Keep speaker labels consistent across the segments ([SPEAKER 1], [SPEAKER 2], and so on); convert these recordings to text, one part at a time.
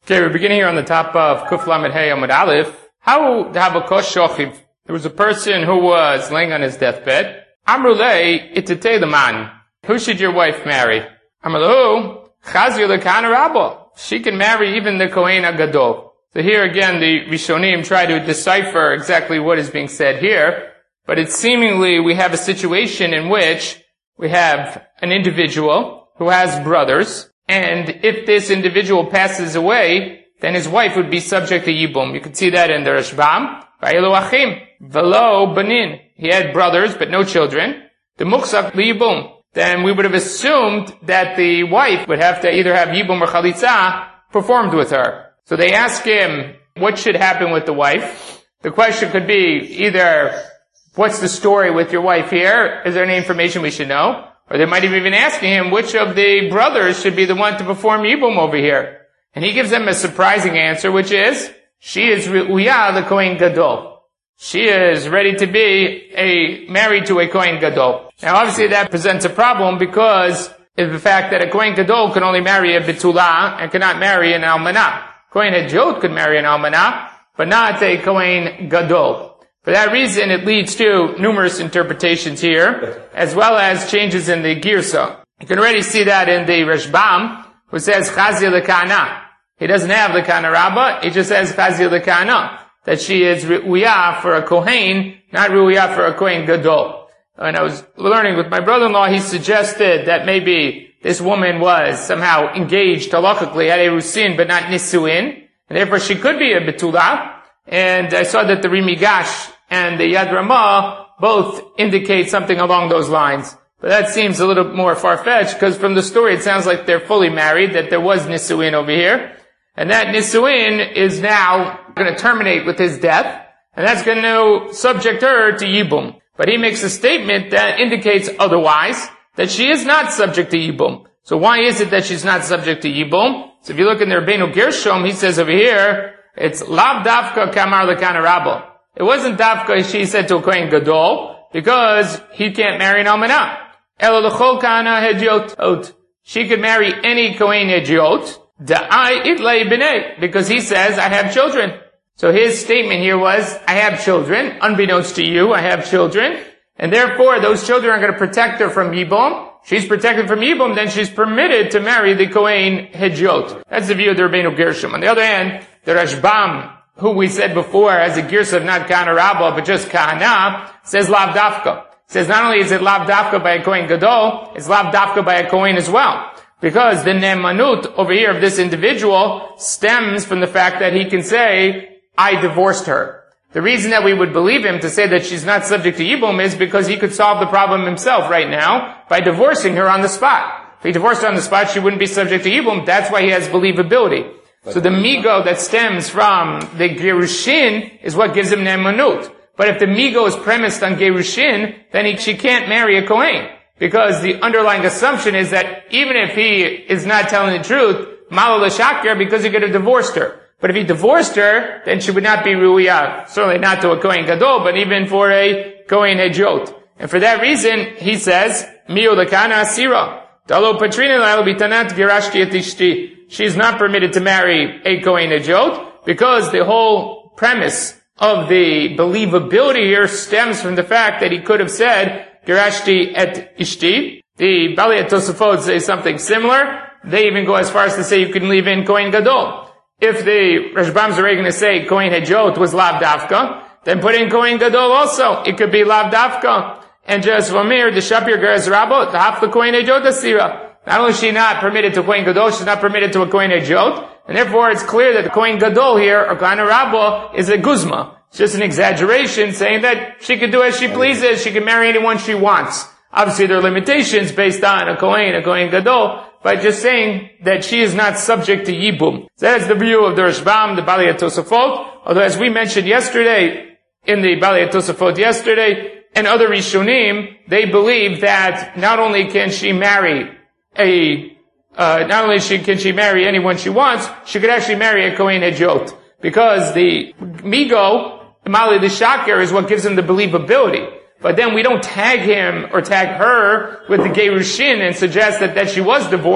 [SPEAKER 1] Okay, we're beginning here on the top of Kuf Lamed Hey Amud Aleph. How Havakosh Shochiv? There was a person who was laying on his deathbed. Amrulei Itete Leman. Who should your wife marry? Amrulu Chazir Lekan Rabba. She can marry even the Kohen Gadol. So here again, the Rishonim try to decipher exactly what is being said here, but it's seemingly we have a situation in which we have an individual who has brothers. And if this individual passes away, then his wife would be subject to Yibum. You can see that in the Rashbam. Va'elu achim, velo banin. He had brothers, but no children. The muksak Yibum. Then we would have assumed that the wife would have to either have Yibum or Chalitza performed with her. So they ask him, what should happen with the wife? The question could be either, what's the story with your wife here? Is there any information we should know? Or they might have even asking him which of the brothers should be the one to perform Yibum over here. And he gives them a surprising answer, which is, she is Re'uya the Kohen Gadol. She is ready to be married to a Kohen Gadol. Now obviously that presents a problem because of the fact that a Kohen Gadol can only marry a Betula and cannot marry an Almanah. Kohen Hedjot could marry an Almanah, but not a Kohen Gadol. For that reason, it leads to numerous interpretations here, as well as changes in the Girsa. You can already see that in the Rashbam, who says Chazir Lekana. He doesn't have Lekana Rabbah, he just says Chazir Lekana, that she is Re'uya for a Kohen, not Re'uya for a Kohen Gadol. When I was learning with my brother-in-law, he suggested that maybe this woman was somehow engaged halakhically, had Erusin, but not Nisuin, and therefore she could be a Betula. And I saw that the Rimigash and the Yad Ramah both indicate something along those lines. But that seems a little more far-fetched, because from the story it sounds like they're fully married, that there was Nisuin over here. And that Nisuin is now going to terminate with his death, and that's going to subject her to Yibum. But he makes a statement that indicates otherwise, that she is not subject to Yibum. So why is it that she's not subject to Yibum? So if you look in the Rabbeinu Gershom, he says over here, it's lav dafka kamar lekana rabba. It wasn't dafka, she said to a Kohen Gadol, because he can't marry an almanah. Ela l'chol kana hedyot. She could marry any Kohen hedyot. Da'ai itlei b'nei. Because he says, I have children. So his statement here was, I have children. Unbeknownst to you, I have children. And therefore, those children are going to protect her from Yibum. She's protected from Yibum, then she's permitted to marry the Kohen hedyot. That's the view of the Rabbeinu Gershom. On the other hand, the Rashbam, who we said before has a girsa of not Kahana Rabbah, but just Kahana, says Lav Dafka. Says not only is it Lav Dafka by a Kohen Gadol, it's Lav Dafka by a Kohen as well. Because the Ne'emanut over here of this individual stems from the fact that he can say, I divorced her. The reason that we would believe him to say that she's not subject to Yibum is because he could solve the problem himself right now by divorcing her on the spot. If he divorced her on the spot, she wouldn't be subject to Yibum. That's why he has believability. So the migo that stems from the gerushin is what gives him ne'emanut. But if the migo is premised on gerushin, then she can't marry a kohen. Because the underlying assumption is that even if he is not telling the truth, malo l'shakir, because he could have divorced her. But if he divorced her, then she would not be ru'iyah. Certainly not to a kohen gadol, but even for a kohen hedjot. And for that reason, he says, miu lekana asira. Dalo patrina lalo bitanat girashti et ishti. She's not permitted to marry a Kohen Hedjot because the whole premise of the believability here stems from the fact that he could have said, Girashti et Ishti. The Balei Tosafot say something similar. They even go as far as to say you can leave in Kohen Gadol. If the Rashbams are going to say Kohen Hedjot was Lav Dafka, then put in Kohen Gadol also. It could be Lav Dafka. And just Vamir, the Shapir Geras Rabot, the Haf the Kohen Hedjot Asira. Not only is she not permitted to Kohen Gadol, she's not permitted to a Kohen Hedjot, and therefore it's clear that the Kohen Gadol here, or Kahana Rabbah, is a guzma. It's just an exaggeration saying that she can do as she pleases, she can marry anyone she wants. Obviously there are limitations based on a Kohen Gadol, but just saying that she is not subject to Yibum. So that's the view of the Rashbam, the Balei Tosafot, although as we mentioned yesterday, in the Balei Tosafot yesterday, and other Rishonim, they believe that not only can she marry can she marry anyone she wants, she could actually marry a Kohen Hedjot. Because the migo, Mali the Shakir, is what gives him the believability. But then we don't tag him or tag her with the Gerushin and suggest that she was divorced,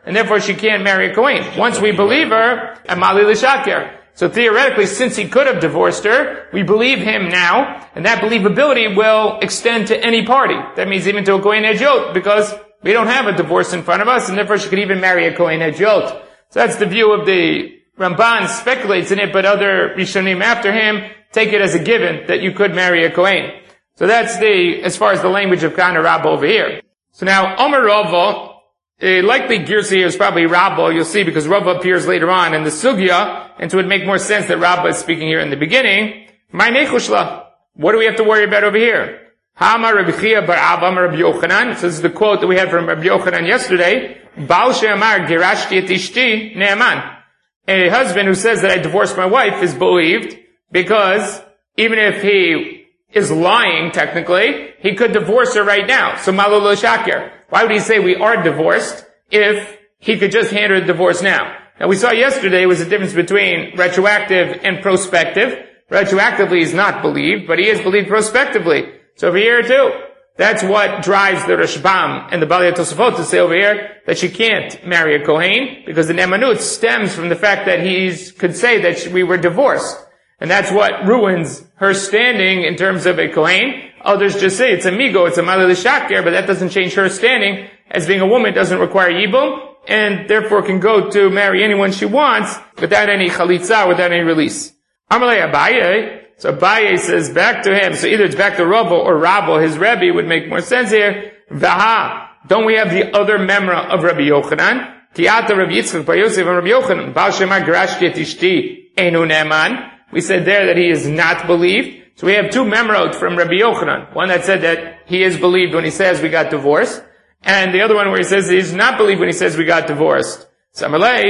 [SPEAKER 1] and therefore she can't marry a Kohen. Once we believe her, Amali l'shaker. So theoretically, since he could have divorced her, we believe him now, and that believability will extend to any party. That means even to a Kohen Hedyot, because we don't have a divorce in front of us, and therefore she could even marry a Kohen Hedyot. So that's the view of the Ramban, speculates in it, but other Rishonim after him take it as a given that you could marry a Kohen. So that's as far as the language of Kana Rabba over here. So now, Omer Rava, likely Girsi here is probably Rabba, you'll see, because Rabba appears later on in the Sugya, and so it would make more sense that Rabba is speaking here in the beginning. My Nechushla. What do we have to worry about over here? Hama Rabbi Chia bar Abba Rabbi Yochanan. So this is the quote that we had from Rabbi Yochanan yesterday. Baal she'amar girashti et ishti ne'eman. A husband who says that I divorced my wife is believed, because even if he is lying, technically, he could divorce her right now. So Malul Shakir. Why would he say we are divorced if he could just hand her the divorce now? Now we saw yesterday was the difference between retroactive and prospective. Retroactively is not believed, but he is believed prospectively. So over here too, that's what drives the Rashbam and the Balei Tosafot to say over here that she can't marry a Kohen, because the Nemanut stems from the fact that he could say that we were divorced. And that's what ruins her standing in terms of a Kohen. Others just say it's a migo, it's a Malil Shakir, but that doesn't change her standing. As being a woman doesn't require Yibum, and therefore can go to marry anyone she wants without any chalitza, without any release. Amalei Abaye. So Abaye says back to him, so either it's back to Rava or Rabba, his Rebbe would make more sense here. Vaha, don't we have the other memra of Rabbi Yochanan? Tiata Rabbi Yitzchak bar Yosef and Rabbi Yochanan. Baal shema garashti et ishti enu ne'eman. We said there that he is not believed. So we have two memrot from Rabbi Yochanan. One that said that he is believed when he says we got divorced, and the other one where he says he's not believed when he says we got divorced. So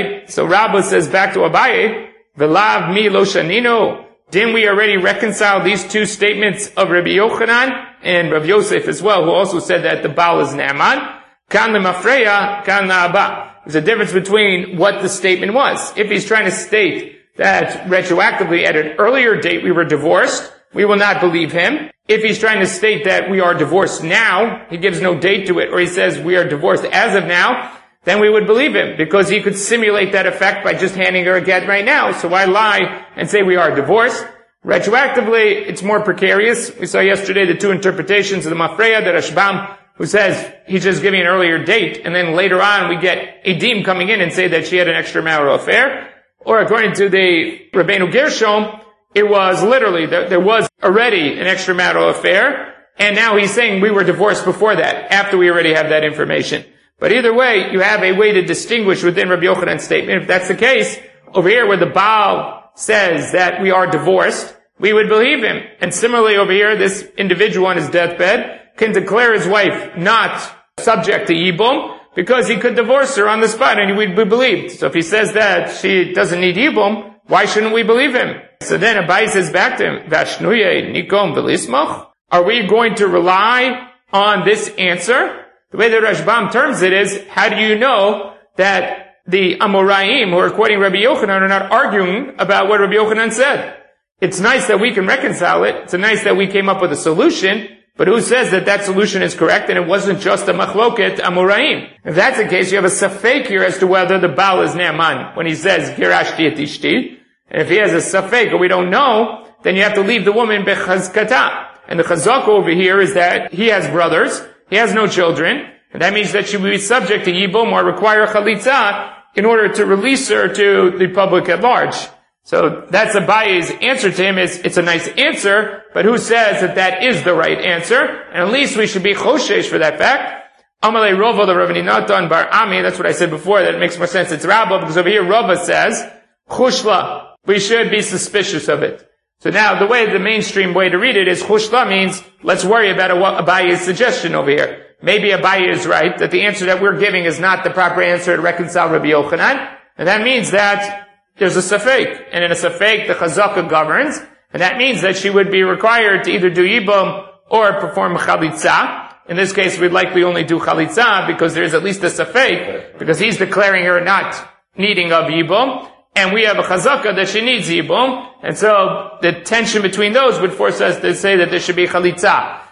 [SPEAKER 1] Rabba says back to Abaye, V'lav mi lo shanino. Didn't we already reconcile these two statements of Rabbi Yochanan and Rabbi Yosef as well, who also said that the Baal is Naaman? Kan lemafreya, kan la'aba. There's a difference between what the statement was. If he's trying to state that retroactively at an earlier date we were divorced, we will not believe him. If he's trying to state that we are divorced now, he gives no date to it, or he says we are divorced as of now, then we would believe him, because he could simulate that effect by just handing her a get right now. So why lie and say we are divorced? Retroactively, it's more precarious. We saw yesterday the two interpretations of the Mafreya, the Rashbam, who says he's just giving an earlier date, and then later on we get Edim coming in and say that she had an extramarital affair. Or according to the Rabbeinu Gershom, it was literally, there was already an extramarital affair, and now he's saying we were divorced before that, after we already have that information. But either way, you have a way to distinguish within Rabbi Yochanan's statement. If that's the case, over here where the Baal says that we are divorced, we would believe him. And similarly over here, this individual on his deathbed can declare his wife not subject to Yibum, because he could divorce her on the spot and he would be believed. So if he says that she doesn't need Yibum, why shouldn't we believe him? So then Abai says back to him, Vashnuye nikom v'lismoch? Are we going to rely on this answer? The way that Rashbam terms it is, how do you know that the Amoraim who are quoting Rabbi Yochanan are not arguing about what Rabbi Yochanan said? It's nice that we can reconcile it. It's nice that we came up with a solution, but who says that that solution is correct and it wasn't just a machloket Amoraim? If that's the case, you have a safek here as to whether the Baal is Naaman when he says Girashti et ishti. And if he has a safek or we don't know, then you have to leave the woman bechazkata. And the chazaka over here is that he has brothers, he has no children, and that means that she will be subject to Yibum or require chalitza in order to release her to the public at large. So that's Abaye's answer to him. It's a nice answer, but who says that that is the right answer? And at least we should be choshesh for that fact. Amalei Rova, the Ravani Natan bar Ami, that's what I said before, that it makes more sense. It's Rabbah, because over here Rava says, chushla, we should be suspicious of it. So now the mainstream way to read it is chushla means let's worry about Abaye's suggestion over here. Maybe Abaye is right, that the answer that we're giving is not the proper answer to reconcile Rabbi Yochanan, and that means that there's a safek, and in a safek the chazaka governs, and that means that she would be required to either do yibum or perform chalitza. In this case, we'd likely only do chalitza because there's at least a safek, because he's declaring her not needing of yibum, and we have a chazaka that she needs yibum, and so the tension between those would force us to say that there should be chalitza.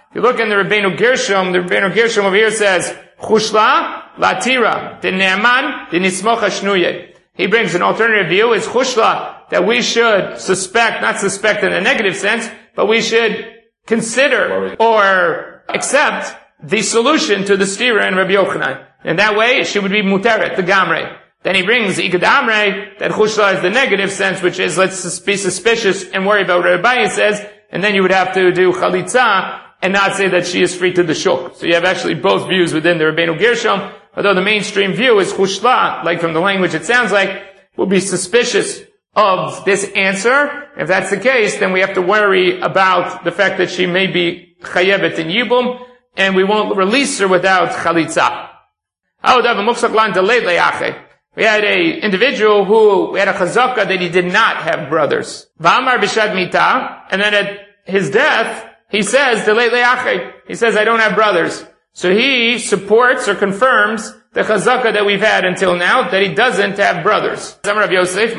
[SPEAKER 1] If you look in the Rabbeinu Gershom over here says, Chushla latira, the ne'aman, the nismocha shnuye. He brings an alternative view, is chushla, that we should not suspect in a negative sense, but we should consider or accept the solution to the stira in Rabbi Yochanan. And that way, she would be muteret, the gamre. Then he brings ikadamre, that chushla is the negative sense, which is let's be suspicious and worry about what Rabbi says, and then you would have to do chalitza and not say that she is free to the shuk. So you have actually both views within the Rabbeinu Gershom, although the mainstream view is chushla, like from the language it sounds like, will be suspicious of this answer. If that's the case, then we have to worry about the fact that she may be chayevet in yibum, and we won't release her without chalitza. We had a individual who had a chazaka that he did not have brothers. V'amar b'shad mita, and then at his death, he says, he says, I don't have brothers. So he supports or confirms the chazaka that we've had until now, that he doesn't have brothers. Rav Yosef,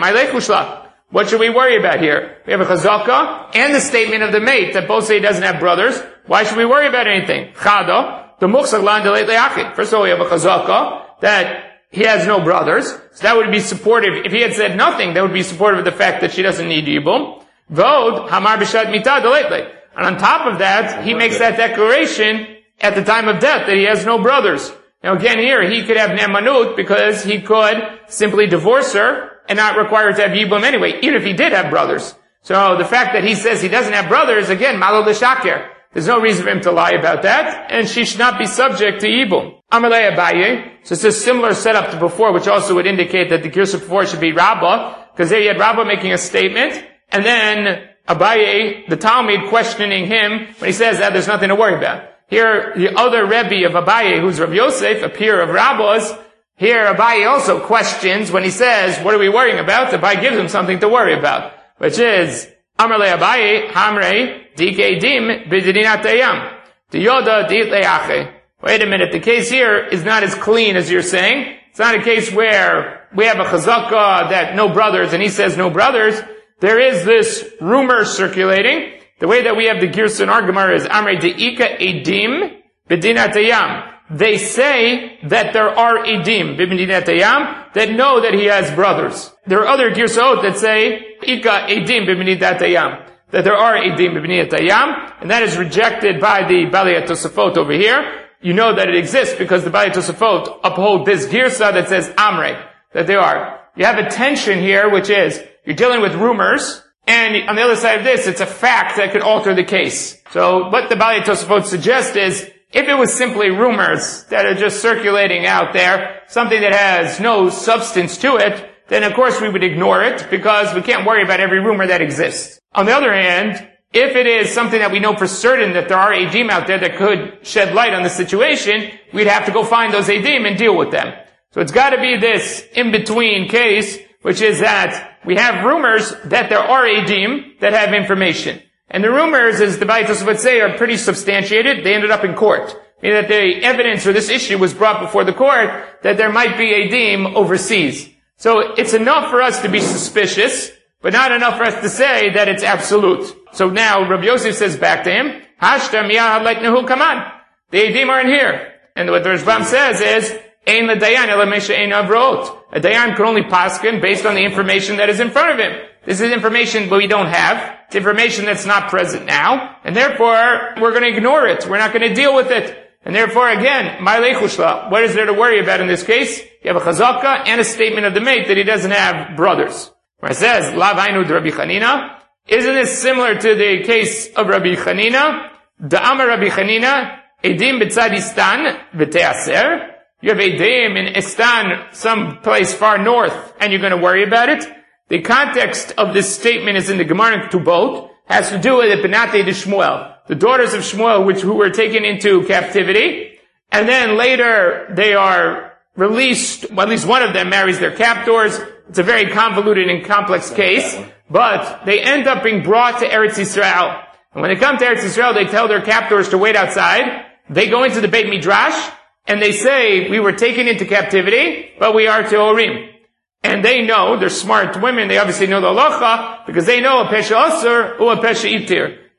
[SPEAKER 1] what should we worry about here? We have a chazaka and the statement of the mate that both say he doesn't have brothers. Why should we worry about anything? Chada, the muchsaglan deleit le'achid. First of all, we have a chazaka that he has no brothers. So that would be supportive. If he had said nothing, that would be supportive of the fact that she doesn't need yibum. Vod, hamar b'shad mita deleit le. And on top of that, he makes that declaration at the time of death that he has no brothers. Now again here, he could have ne'emanut because he could simply divorce her and not require her to have yibum anyway, even if he did have brothers. So the fact that he says he doesn't have brothers, again, malo l'shaker. There's no reason for him to lie about that, and she should not be subject to yibum. Amalei Abaye, so it's a similar setup to before, which also would indicate that the girsa before should be Rabbah, because there you had Rabbah making a statement, and then Abaye, the Talmud, questioning him when he says that there's nothing to worry about. Here, the other Rebbe of Abaye, who's Rav Yosef, a peer of Rabbah's, here Abaye also questions when he says, what are we worrying about? Abaye gives him something to worry about, which is, Amalei Abaye, Hamrei, Dikedim, B'dinat Ayam, Diyoda, Dit Leache. Wait a minute, the case here is not as clean as you're saying. It's not a case where we have a chazaka that no brothers, and he says no brothers. There is this rumor circulating. The way that we have the Girsa in our Gemara is Amrei De'ika Edim B'dinat Ayam. They say that there are Edim B'dinat Ayam that know that he has brothers. There are other Girsot that say Ika Edim B'dinat Ayam, that there are Edim B'dinat Ayam, and that is rejected by the Balei Tosafot over here. You know that it exists because the Balei Tosafot uphold this Girsa that says Amrei, that they are. You have a tension here, which is, you're dealing with rumors, and on the other side of this, it's a fact that could alter the case. So what the Balei Tosafot suggests is, if it was simply rumors that are just circulating out there, something that has no substance to it, then of course we would ignore it, because we can't worry about every rumor that exists. On the other hand, if it is something that we know for certain that there are Edim out there that could shed light on the situation, we'd have to go find those Edim and deal with them. So it's got to be this in-between case, which is that we have rumors that there are Edim that have information. And the rumors, as the Balei Tosafot would say, are pretty substantiated. They ended up in court. Meaning that the evidence for this issue was brought before the court that there might be Edim overseas. So it's enough for us to be suspicious, but not enough for us to say that it's absolute. So now Rabbi Yosef says back to him, Hashta miyah like nehu kaman. The Edim aren't here. And what the Rashbam says is, Ein l'dayan ela mesha ein avrot. A dayan can only paskin based on the information that is in front of him. This is information we don't have. It's information that's not present now. And therefore, we're going to ignore it. We're not going to deal with it. And therefore, again, ma'alei chushla. What is there to worry about in this case? You have a chazaka and a statement of the mate that he doesn't have brothers. Where it says, Lav hainu de Rabbi Chanina. Isn't this similar to the case of Rabbi Chanina? Da'amar Rabbi Chanina, Edim b'tzad Istan v'te'aser. You have Edim in Istan, some place far north, and you're going to worry about it? The context of this statement is in the Gemara in Ketubot, has to do with the Benatei de Shmuel, the daughters of Shmuel who were taken into captivity, and then later they are released, well, at least one of them marries their captors. It's a very convoluted and complex case, but they end up being brought to Eretz Yisrael. And when they come to Eretz Yisrael, they tell their captors to wait outside. They go into the Beit Midrash, and they say, we were taken into captivity, but we are Teorim. And they know, they're smart women, they obviously know the halacha, because they know a pesha asur or a pesha itir.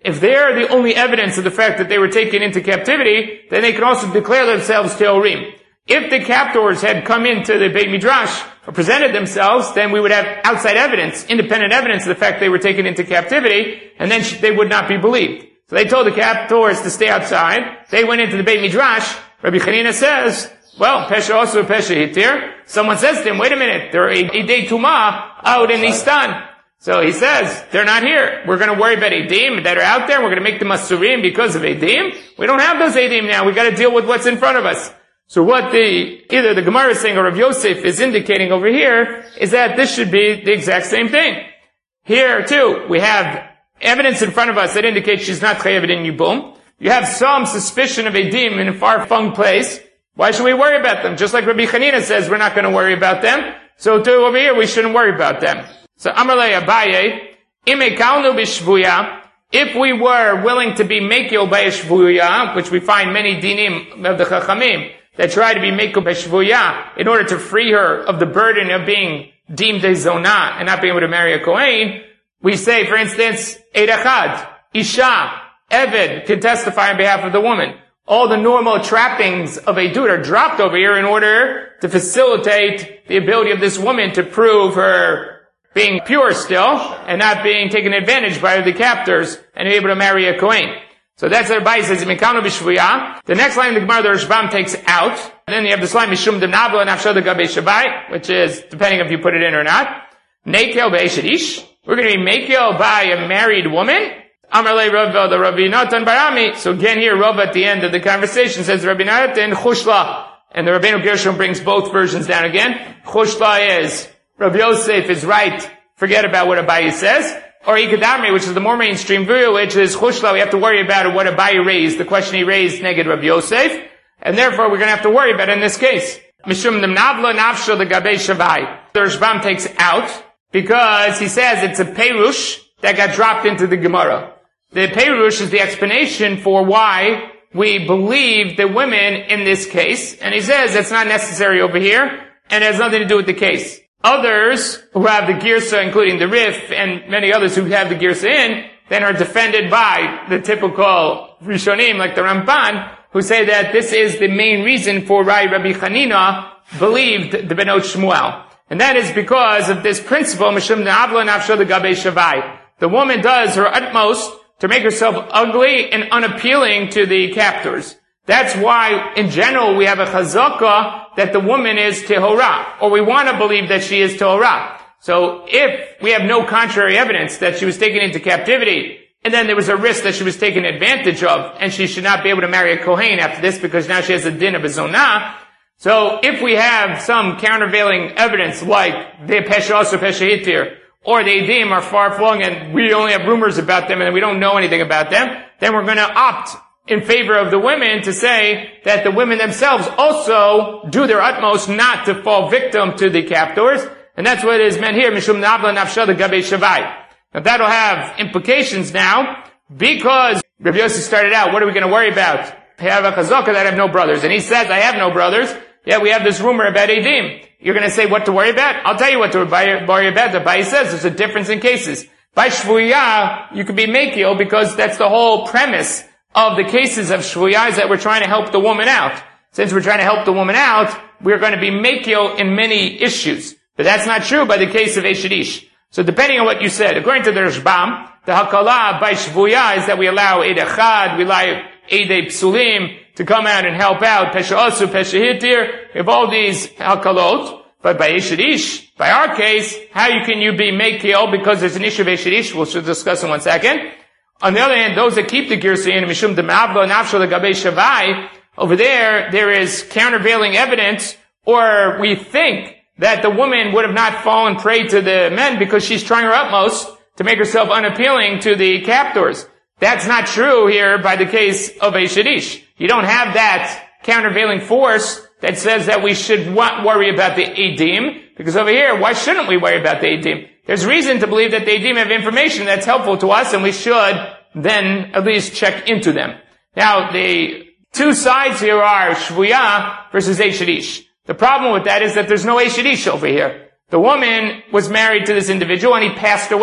[SPEAKER 1] If they're the only evidence of the fact that they were taken into captivity, then they can also declare themselves Teorim. If the captors had come into the Beit Midrash or presented themselves, then we would have outside evidence, independent evidence of the fact they were taken into captivity, and then they would not be believed. So they told the captors to stay outside. They went into the Beit Midrash. Rabbi Chanina says, well, Pesha also Pesha Hitir. Someone says to him, wait a minute, there are Eidei Tumah out in Istan. So he says, they're not here. We're going to worry about Eidim that are out there. We're going to make them Asurim because of Eidim. We don't have those Eidim now. We got to deal with what's in front of us. So what either the Gemara is saying or Rav Yosef is indicating over here is that this should be the exact same thing. Here too, we have evidence in front of us that indicates she's not chayav in Yibum. You have some suspicion of Eidim in a far-flung place. Why should we worry about them? Just like Rabbi Chanina says, we're not going to worry about them. So too over here, we shouldn't worry about them. So Amarle Abaye, Ime Kalnu Bishvuya, if we were willing to be Mekil by Shvuya, which we find many dinim of the Chachamim, that try to be Mekil by Shvuya in order to free her of the burden of being deemed a Zonah and not being able to marry a Kohen, we say, for instance, Eid Echad, Isha, Eved can testify on behalf of the woman. All the normal trappings of a dude are dropped over here in order to facilitate the ability of this woman to prove her being pure still and not being taken advantage by the captors and be able to marry a Kohen. So that's what Rabbi says, Mikano Bishvuya. The next line the Gemara, the Rashbam takes out. And then you have this line, Mishum Demnavlo and Afshad Gabe Shabai, which is, depending if you put it in or not, Nekel Be'eshedish. We're going to be Mekel by a married woman. Amarle Rav, the Rabbi Natan Barami. So again here, Rav at the end of the conversation says Rabbi Natan Chushla. And the Rabbeinu Gershom brings both versions down again. Chushla is, Rabbi Yosef is right. Forget about what Abaye says. Or Ikadamri, which is the more mainstream view, which is Chushla. We have to worry about what Abaye raised, the question he raised negative Rabbi Yosef. And therefore we're going to have to worry about it in this case. Mishum Demnavla Nafsho the Gabe Shavai. The Rashbam takes out because he says it's a Perush that got dropped into the Gemara. The Perush is the explanation for why we believe the women in this case. And he says it's not necessary over here and it has nothing to do with the case. Others who have the Girsa, including the Rif and many others who have the Girsa in, then are defended by the typical Rishonim like the Ramban, who say that this is the main reason for why Rabbi Chanina believed the Benot Shmuel. And that is because of this principle, Mishum Na'avla Nafsho the Gabe Shavai. The woman does her utmost to make herself ugly and unappealing to the captors. That's why, in general, we have a chazakah that the woman is tehorah, or we want to believe that she is tehorah. So if we have no contrary evidence that she was taken into captivity, and then there was a risk that she was taken advantage of, and she should not be able to marry a Kohen after this because now she has a din of a zonah. So if we have some countervailing evidence like the Pesha also Pesha Hitir, or the Eidim are far-flung and we only have rumors about them and we don't know anything about them, then we're going to opt in favor of the women to say that the women themselves also do their utmost not to fall victim to the captors. And that's what is meant here, Mishum Navla Nafshad Gabe Shavai. Now that'll have implications now, because Rabbi Yossi started out, what are we going to worry about? I have a chazaka that I have no brothers. And he says, I have no brothers. Yeah, we have this rumor about Eidim. You're going to say what to worry about? I'll tell you what to worry about. The Bai says there's a difference in cases. By Shvuya, you could be Mekil because that's the whole premise of the cases of Shvuya is that we're trying to help the woman out. Since we're trying to help the woman out, we're going to be Mekil in many issues. But that's not true by the case of Eshedish. So depending on what you said, according to the Rashbam, the Hakalah by Shvuya is that we allow Eid Echad, we allow Eidei Psulim to come out and help out, Pesha Asu, Pesha Hitir, we have all these Hakalot. But by Eshedish, by our case, how can you be Mekil because there's an issue of Eshedish, we'll discuss in 1 second. On the other hand, those that keep the Girsayin, Mishum Demavlo, Nafshal, the Gabe Shavai, over there is countervailing evidence, or we think that the woman would have not fallen prey to the men because she's trying her utmost to make herself unappealing to the captors. That's not true here by the case of Eshedish. You don't have that countervailing force that says that we should worry about the Eidim, because over here, why shouldn't we worry about the Eidim? There's reason to believe that the Eidim have information that's helpful to us, and we should then at least check into them. Now, the two sides here are Shvuya versus Eshedish. The problem with that is that there's no Eshedish over here. The woman was married to this individual and he passed away.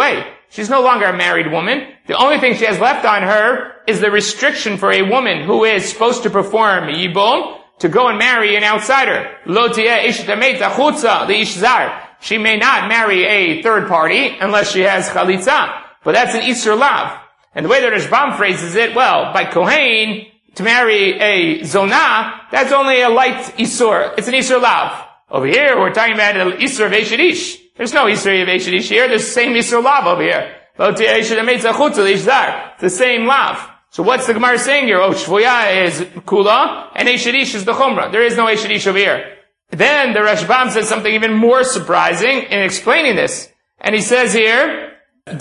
[SPEAKER 1] she's no longer a married woman. The only thing she has left on her is the restriction for a woman who is supposed to perform yibum to go and marry an outsider. Lo tieh eshet hamet achutza leish zar. She may not marry a third party unless she has chalitza. But that's an Isur Lav. And the way that Rashbam phrases it, well, by Kohen, to marry a Zonah, that's only a light Isur. It's an Isur Lav. Over here, we're talking about an Isur of Eshet Ish. There's no Isur of Eshet Ish here. There's the same Isur Lav over here. It's the same Lav. So what's the Gemara saying here? Oh, Shvuya is Kula, and Eshet Ish is the Chumrah. There is no Eshet Ish over here. Then the Rashbam says something even more surprising in explaining this. And he says here,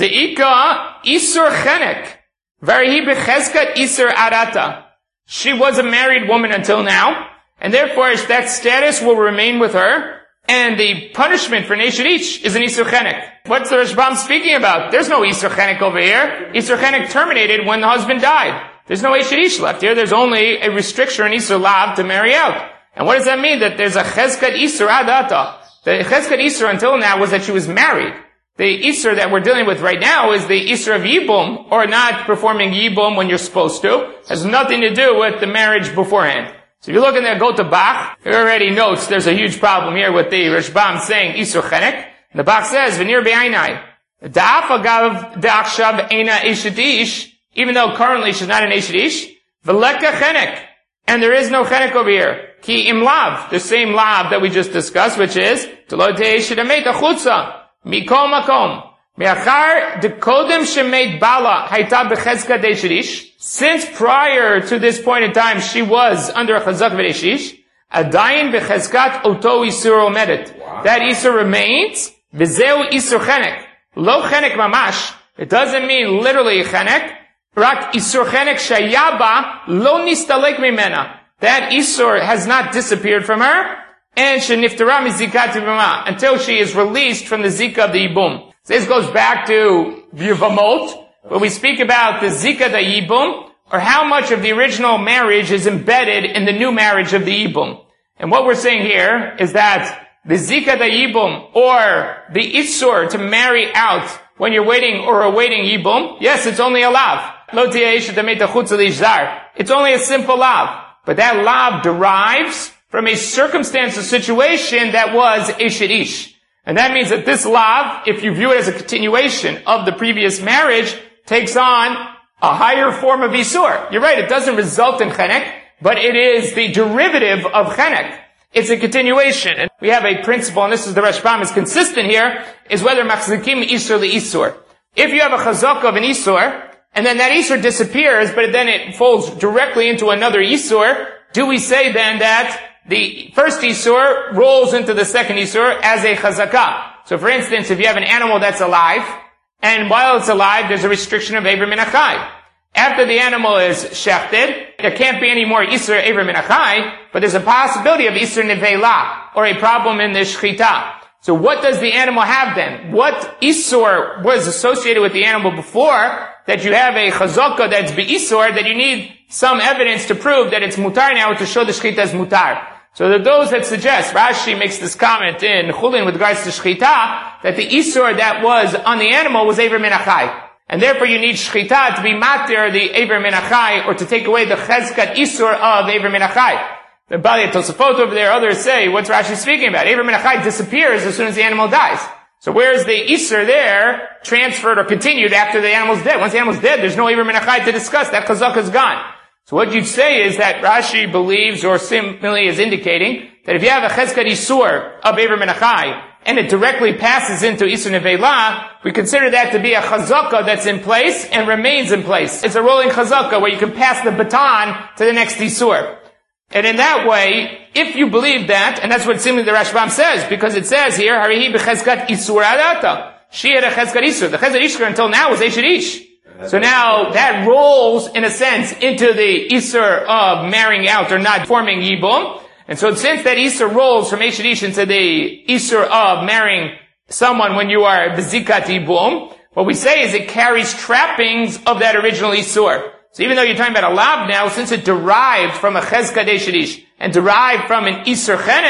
[SPEAKER 1] De'ika Isur Chenek, Varihi Becheskat Isur Arata. She was a married woman until now, and therefore that status will remain with her, and the punishment for Eshet Ish is an Isur Chenek. What's the Rashbam speaking about? There's no Isur Chenek over here. Isur Chenek terminated when the husband died. There's no Eshet Ish left here. There's only a restriction on Isur Lav to marry out. And what does that mean? That there's a Cheskat Isur Adata. The Cheskat Isur until now was that she was married. The Isur that we're dealing with right now is the Isur of Yibum, or not performing Yibum when you're supposed to. Has nothing to do with the marriage beforehand. So if you look in there, go to Bach, he already notes there's a huge problem here with the Rashbam saying Isur Chenek. And the Bach says, V'nir be'ainai. Da'af agav da'achshav eina eshet ish, even though currently she's not an eshet ish, v'leka chenek. And there is no chenek over here. Ki im lav, the same lav that we just discussed, which is, T'lo te'eh shedamet achutza. Mikol makom. Me'achar dekodem shemet bala hayta bechezka de'eshet ish. Since prior to this point in time she was under a chazak v'eshet ish, adayin bechezkat oto isur omedet. That isur remains. V'zeu isur chenek. Lo chenek mamash. It doesn't mean literally chenek. Rak isur chenek shayaba lo nistalek mimena. That isur has not disappeared from her. And sheniftara mizikat yibuma, until she is released from the zika of the yibum. So this goes back to Yevamot, where we speak about the zika the yibum, or how much of the original marriage is embedded in the new marriage of the yibum. And what we're saying here is that the zika the yibum, or the isur to marry out when you're waiting or awaiting yibum, yes, it's only a lav. Lo tieh eshet hamet achutza leish zar. It's only a simple lav. But that lav derives from a circumstance, a situation that was Eshet Ish. And that means that this lav, if you view it as a continuation of the previous marriage, takes on a higher form of Isur. You're right, it doesn't result in Chenek, but it is the derivative of Chenek. It's a continuation. And we have a principle, and this is the Rashbam is consistent here, is whether Machzikim Isur li Isur. If you have a Chazak of an Isur, and then that Isur disappears, but then it folds directly into another Isur, do we say then that the first Isur rolls into the second Isur as a chazakah? So for instance, if you have an animal that's alive, and while it's alive, there's a restriction of Eivir min Achai. After the animal is shechted, there can't be any more Isur Eivir min Achai, but there's a possibility of Isur Nevela, or a problem in the Shechita. So what does the animal have then? What Isur was associated with the animal before, that you have a chazakah that's be'Isur, that you need some evidence to prove that it's mutar now to show the Shechita as mutar. So that those that suggest, Rashi makes this comment in Chulin with regards to Shechita, that the Isur that was on the animal was Eivir min Achai. And therefore you need Shechita to be matir the Eivir min Achai, or to take away the Chezkat Isur of Eivir min Achai. The Bali Tosafot over there, others say, what's Rashi speaking about? Eivir min Achai disappears as soon as the animal dies. So where is the Isur there transferred or continued after the animal's dead? Once the animal's dead, there's no Eivir min Achai to discuss. That Chazak is gone. So what you'd say is that Rashi believes, or simply is indicating, that if you have a Chezkat Isur of Eivir min Achai, and it directly passes into Isur Nevela, we consider that to be a Chazakah that's in place and remains in place. It's a rolling Chazakah where you can pass the baton to the next Isur. And in that way, if you believe that, and that's what simply the Rashbam says, because it says here, Harihi b'chezkat Isur adata. She had a Chezkat Isur. The Chezkat Isur until now was Eshet Ish. So now that rolls, in a sense, into the Isur of marrying out or not forming Yibum. And so since that Isur rolls from Eshet Ish into the Isur of marrying someone when you are B'zikat Yibum, what we say is it carries trappings of that original Isur. So even though you're talking about a lav now, since it derived from a Chezkat Eshet Ish and derived from an Isur Chenek,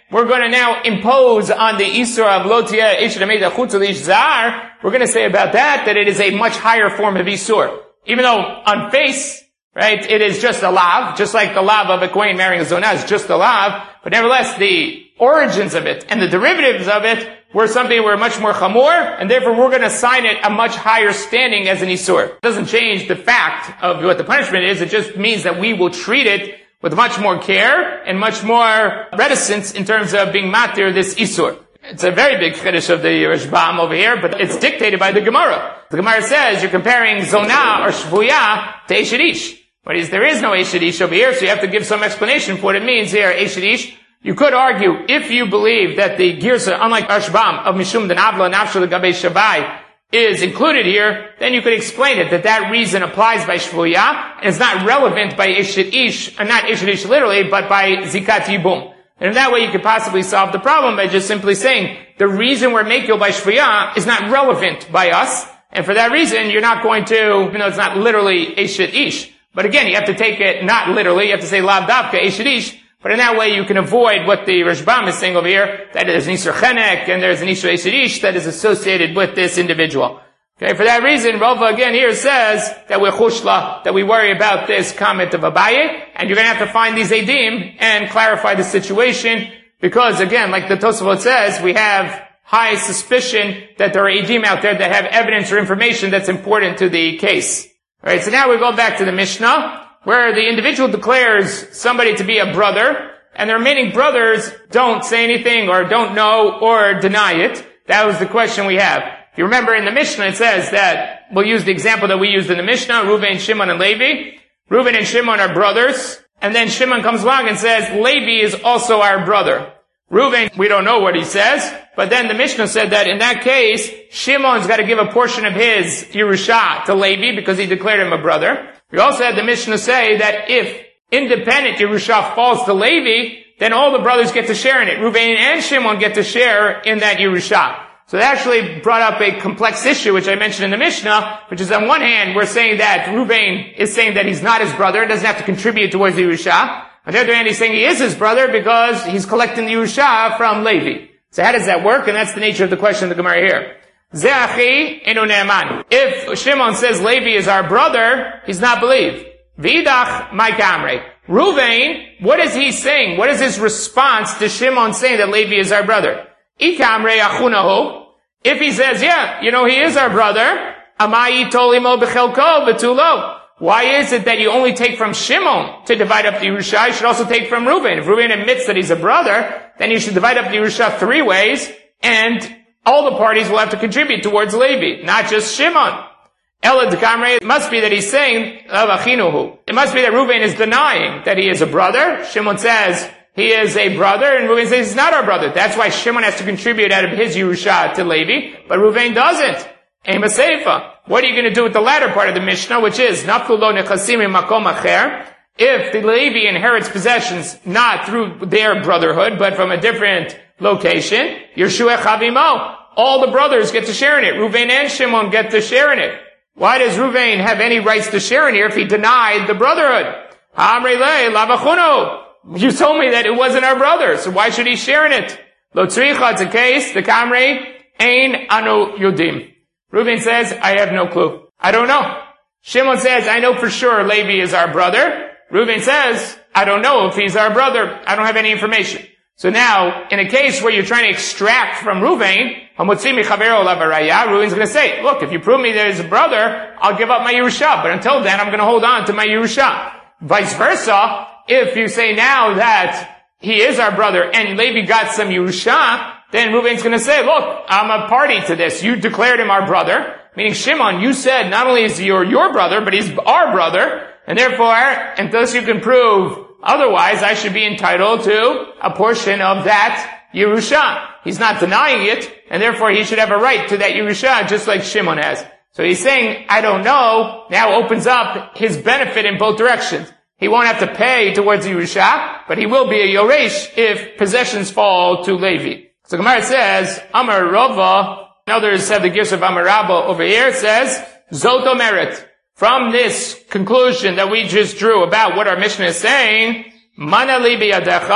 [SPEAKER 1] we're going to now impose on the Isur of Lotia Isha Meda Chutzalish Zar, we're going to say about that it is a much higher form of Isur. Even though on face, right, it is just a lav, just like the lav of a Kohen marrying a Zonah is just a lav, but nevertheless the origins of it and the derivatives of it were something were much more chamor, and therefore we're going to assign it a much higher standing as an Isur. It doesn't change the fact of what the punishment is, it just means that we will treat it with much more care and much more reticence in terms of being matir this Isur. It's a very big chiddush of the Rashbam over here, but it's dictated by the Gemara. The Gemara says you're comparing Zonah or Shvuya to Eshedish. But there is no Eshedish over here, so you have to give some explanation for what it means here, Eshedish. You could argue, if you believe that the Girsa, unlike Rashbam, of Mishum den Avla Nafshel Gabe Shavai, is included here, then you could explain it, that reason applies by Shvuya, and it's not relevant by Eshedish, not Eshedish literally, but by Zikat Yibum. And in that way you could possibly solve the problem by just simply saying, the reason we're Mekil by Shvuya is not relevant by us, and for that reason you're not going to, even though it's not literally Eshedish, but again, you have to take it not literally, you have to say Lav Davka Eshedish, but in that way you can avoid what the Rashbam is saying over here, that there's an Isur Chenek and there's an Isur Eshedish that is associated with this individual. Okay, for that reason, Rava again here says that we're chushla, that we worry about this comment of Abaye, and you're going to have to find these Eidim and clarify the situation, because again, like the Tosafot says, we have high suspicion that there are Eidim out there that have evidence or information that's important to the case. Alright, so now we go back to the Mishnah, where the individual declares somebody to be a brother, and the remaining brothers don't say anything or don't know or deny it. That was the question we have. If you remember in the Mishnah it says that, we'll use the example that we used in the Mishnah, Reuven, Shimon, and Levi. Reuven and Shimon are brothers, and then Shimon comes along and says, Levi is also our brother. Reuven, we don't know what he says, but then the Mishnah said that in that case, Shimon's got to give a portion of his Yerusha to Levi because he declared him a brother. We also had the Mishnah say that if independent Yerusha falls to Levi, then all the brothers get to share in it. Reuven and Shimon get to share in that Yerusha. So that actually brought up a complex issue, which I mentioned in the Mishnah, which is on one hand, we're saying that Reuven is saying that he's not his brother, doesn't have to contribute towards the Yerusha. On the other hand, he's saying he is his brother because he's collecting the Yerusha from Levi. So how does that work? And that's the nature of the question of the Gemara here. Ze'achi enu ne'eman. If Shimon says Levi is our brother, he's not believed. V'idach my kamre. Reuven, what is he saying? What is his response to Shimon saying that Levi is our brother? Ikamre achunahu. If he says, yeah, he is our brother, amayi tolimo b'chelko v'tulo. Why is it that you only take from Shimon to divide up the Yerusha? You should also take from Reuven. If Reuven admits that he's a brother, then you should divide up the Yerusha 3 ways, and all the parties will have to contribute towards Levi, not just Shimon. Ela d'kamre, it must be that he's saying, it must be that Reuven is denying that he is a brother. Shimon says he is a brother, and Reuven says he's not our brother. That's why Shimon has to contribute out of his Yerusha to Levi, but Reuven doesn't. Ema Seifa. What are you going to do with the latter part of the Mishnah, which is, Naflu lo nechasim makom acher? If the Levi inherits possessions not through their brotherhood, but from a different location, Yeshua Chavimo, all the brothers get to share in it. Reuven and Shimon get to share in it. Why does Reuven have any rights to share in here if he denied the brotherhood? Amrele lavachuno. You told me that it wasn't our brother, so why should he share in it? Lo tzricha, it's a case, the kamre, ein anu yudim. Reuven says, I have no clue. I don't know. Shimon says, I know for sure Levi is our brother. Reuven says, I don't know if he's our brother. I don't have any information. So now, in a case where you're trying to extract from Reuven, Reuven's going to say, look, if you prove me that he's a brother, I'll give up my Yerusha. But until then, I'm going to hold on to my Yerusha. Vice versa, if you say now that he is our brother and Levi got some Yerusha, then Reuven's going to say, look, I'm a party to this. You declared him our brother. Meaning, Shimon, you said not only is he your brother, but he's our brother. And therefore, unless you can prove otherwise, I should be entitled to a portion of that Yerusha. He's not denying it, and therefore he should have a right to that Yerusha, just like Shimon has. So he's saying, I don't know, now opens up his benefit in both directions. He won't have to pay towards the Yerusha, but he will be a Yoresh if possessions fall to Levi. So Gemara says, Amar Rava, and others have the gifts of Amar Rabba over here, says, Zoto Merit. From this conclusion that we just drew about what our Mishnah is saying, Mana li biyadecha,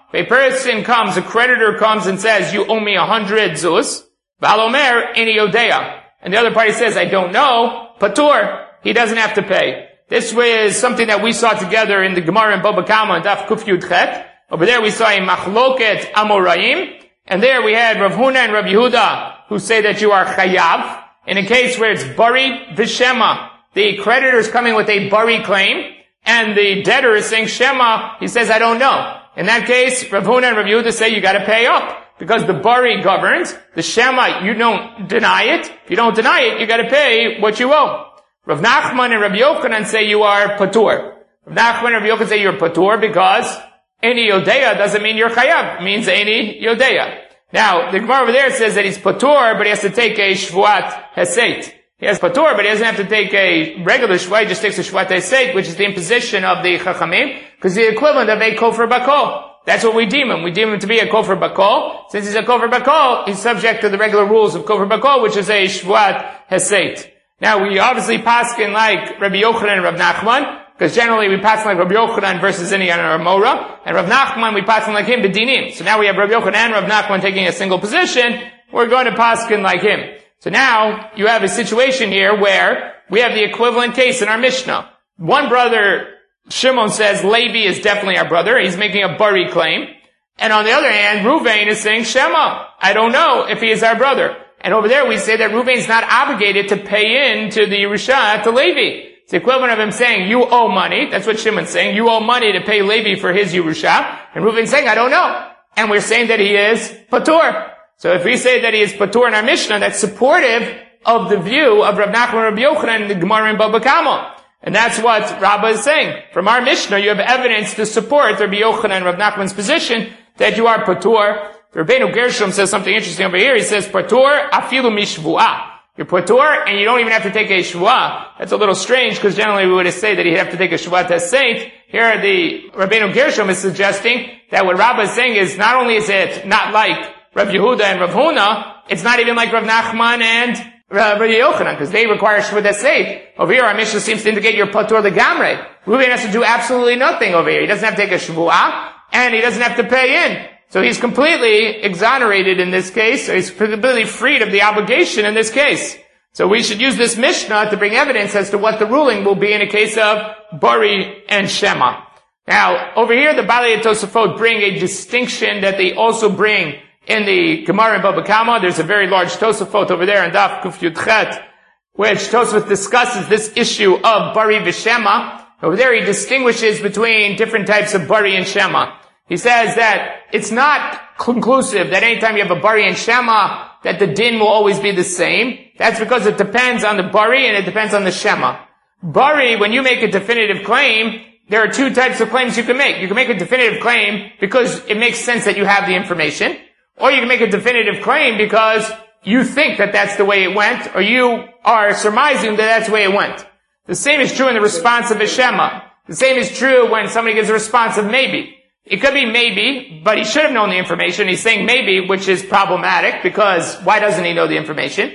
[SPEAKER 1] If a person comes, a creditor comes and says, you owe me 100 zuz, valomer eni yodea. And the other party says, I don't know, patur, he doesn't have to pay. This was something that we saw together in the Gemara in Baba Kama and Daf Kuf Yud Chet. Over there we saw a machloket amoraim, and there we had Rav Huna and Rav Yehuda who say that you are chayav. In a case where it's bari v'shema, the creditor is coming with a bari claim, and the debtor is saying shema, he says, I don't know. In that case, Rav Huna and Rav Yehuda say you gotta pay up. Because the bari governs, the shema, you don't deny it. If you don't deny it, you gotta pay what you owe. Rav Nachman and Rav Yochanan say you are patur. Rav Nachman and Rav Yochanan say you're patur because eni yodea doesn't mean you're chayav. It means eni yodea. Now, the Gemara over there says that he's patur, but he has to take a shvuat heseit. He has patur, but he doesn't have to take a regular shvuat. He just takes a shvuat heseit, which is the imposition of the chachamim, because the equivalent of a kofar bakol. That's what we deem him. We deem him to be a kofar bakol. Since he's a kofar bakol, he's subject to the regular rules of kofar bakol, which is a shvuat heseit. Now, we obviously paskin like Rabbi Yochanan and Rav Nachman, because generally we paskin like Rabbi Yochanan versus any other Mora, and Rav Nachman we paskin like him b'dinim. So now we have Rabbi Yochanan and Rav Nachman taking a single position. We're going to paskin like him. So now you have a situation here where we have the equivalent case in our Mishnah. One brother, Shimon, says Levi is definitely our brother. He's making a bari claim. And on the other hand, Ruvain is saying Shema. I don't know if he is our brother. And over there we say that Ruvain's not obligated to pay in to the Yerusha to Levi. It's the equivalent of him saying, you owe money. That's what Shimon's saying. You owe money to pay Levi for his Yerusha. And Ruvain's saying, I don't know. And we're saying that he is patur. So if we say that he is patur in our Mishnah, that's supportive of the view of Rav Nachman and Rabbi Yochanan in the Gemara in Baba Kama. And that's what Rabbah is saying. From our Mishnah, you have evidence to support Rabbi Yochanan and Rav Nachman's position that you are patur. Rabbeinu Gershom says something interesting over here. He says, patur afilu mishvuah. You're patur, and you don't even have to take a shvuah. That's a little strange, because generally we would say that he'd have to take a shvuah heseit. Here, the Rabbeinu Gershom is suggesting that what Rabbah is saying is not only is it not like Rav Yehuda and Rav Huna, it's not even like Rav Nachman and Rav Yochanan, because they require shvuah heseit. Over here, our Mishnah seems to indicate you're patur legamrei. Reuben has to do absolutely nothing over here. He doesn't have to take a shvuah, and he doesn't have to pay in. So he's completely exonerated in this case, or he's completely freed of the obligation in this case. So we should use this Mishnah to bring evidence as to what the ruling will be in a case of Bari and Shema. Now, over here, the Balei and Tosafot bring a distinction that they also bring in the Gemara in Baba Kama. There's a very large Tosafot over there in Daf Kuf Yud Chet, which Tosafot discusses this issue of Bari v'Shema. Over there, he distinguishes between different types of Bari and Shema. He says that it's not conclusive that anytime you have a Bari and Shema, that the din will always be the same. That's because it depends on the Bari and it depends on the Shema. Bari, when you make a definitive claim, there are two types of claims you can make. You can make a definitive claim because it makes sense that you have the information, or you can make a definitive claim because you think that that's the way it went, or you are surmising that that's the way it went. The same is true in the response of a Shema. The same is true when somebody gives a response of maybe. It could be maybe, but he should have known the information. He's saying maybe, which is problematic, because why doesn't he know the information?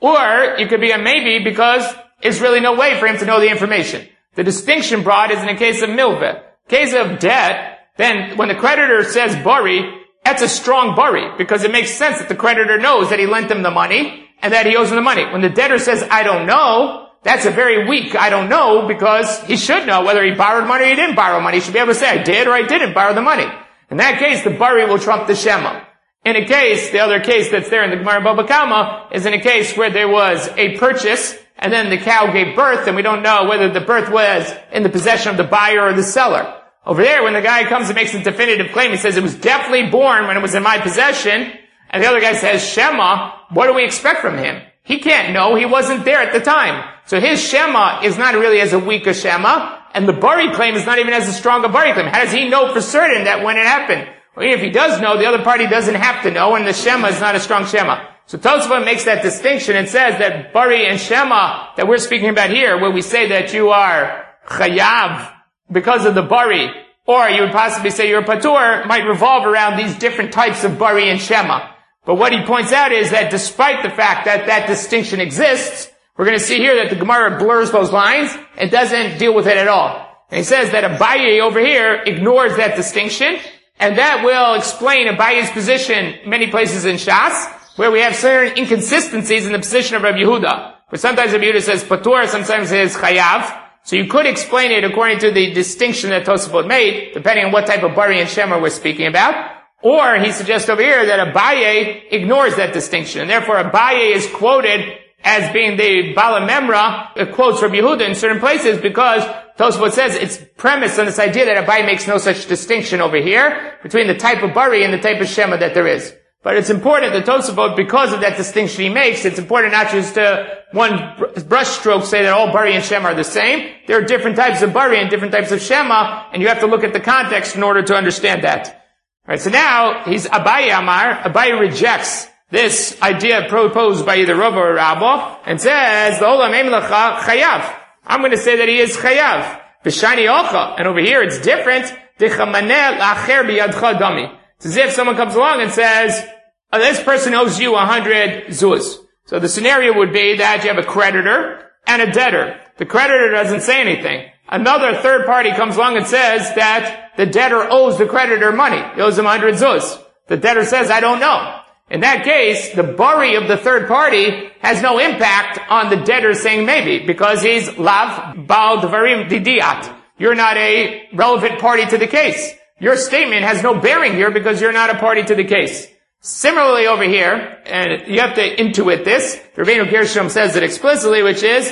[SPEAKER 1] Or it could be a maybe because there's really no way for him to know the information. The distinction brought is in a case of milveh. Case of debt, then when the creditor says bari, that's a strong bari, because it makes sense that the creditor knows that he lent him the money and that he owes him the money. When the debtor says, I don't know, that's a very weak I don't know, because he should know whether he borrowed money or he didn't borrow money. He should be able to say, I did or I didn't borrow the money. In that case, the bari will trump the Shema. In a case, the other case that's there in the Gemara Baba Kama is in a case where there was a purchase and then the cow gave birth, and we don't know whether the birth was in the possession of the buyer or the seller. Over there, when the guy comes and makes a definitive claim, he says it was definitely born when it was in my possession, and the other guy says Shema, what do we expect from him? He can't know. He wasn't there at the time. So his Shema is not really as a weak a Shema, and the Bari claim is not even as a strong a Bari claim. How does he know for certain that when it happened? Well, if he does know, the other party doesn't have to know, and the Shema is not a strong Shema. So Tosafot makes that distinction and says that Bari and Shema that we're speaking about here, where we say that you are Chayav because of the Bari, or you would possibly say you're Patur, might revolve around these different types of Bari and Shema. But what he points out is that despite the fact that that distinction exists, we're going to see here that the Gemara blurs those lines and doesn't deal with it at all. And he says that Abaye over here ignores that distinction, And that will explain Abaye's position many places in Shas, where we have certain inconsistencies in the position of Rabbi Yehuda. Where sometimes Rabbi Yehuda says patur, sometimes it says chayav. So you could explain it according to the distinction that Tosafot made, depending on what type of bari and shema we're speaking about. Or he suggests over here that Abaye ignores that distinction. And therefore Abaye is quoted as being the Bala Memra. It quotes Rabbi Yehuda in certain places because Tosafot says it's premised on this idea that Abaye makes no such distinction over here between the type of bari and the type of shema that there is. But it's important that Tosafot, because of that distinction he makes, it's important not just to one brushstroke say that all bari and shema are the same. There are different types of bari and different types of shema, and you have to look at the context in order to understand that. Alright, so now he's Abaye Amar. Abaye rejects this idea proposed by either Rava or Rabba and says, the Olam Eim Lecha Chayav. I'm going to say that he is Chayav. B'shani Ocha. And over here it's different. Dechamaneh L'Acher B'Yadcha Dami. It's as if someone comes along and says, oh, this person owes you 100 zuz. So the scenario would be that you have a creditor and a debtor. The creditor doesn't say anything. Another third party comes along and says that the debtor owes the creditor money. He owes him 100 zuz. The debtor says, I don't know. In that case, the bari of the third party has no impact on the debtor saying maybe, because he's lav bal dvarim didiat. You're not a relevant party to the case. Your statement has no bearing here because you're not a party to the case. Similarly over here, and you have to intuit this, Rabbeinu Gershom says it explicitly, which is,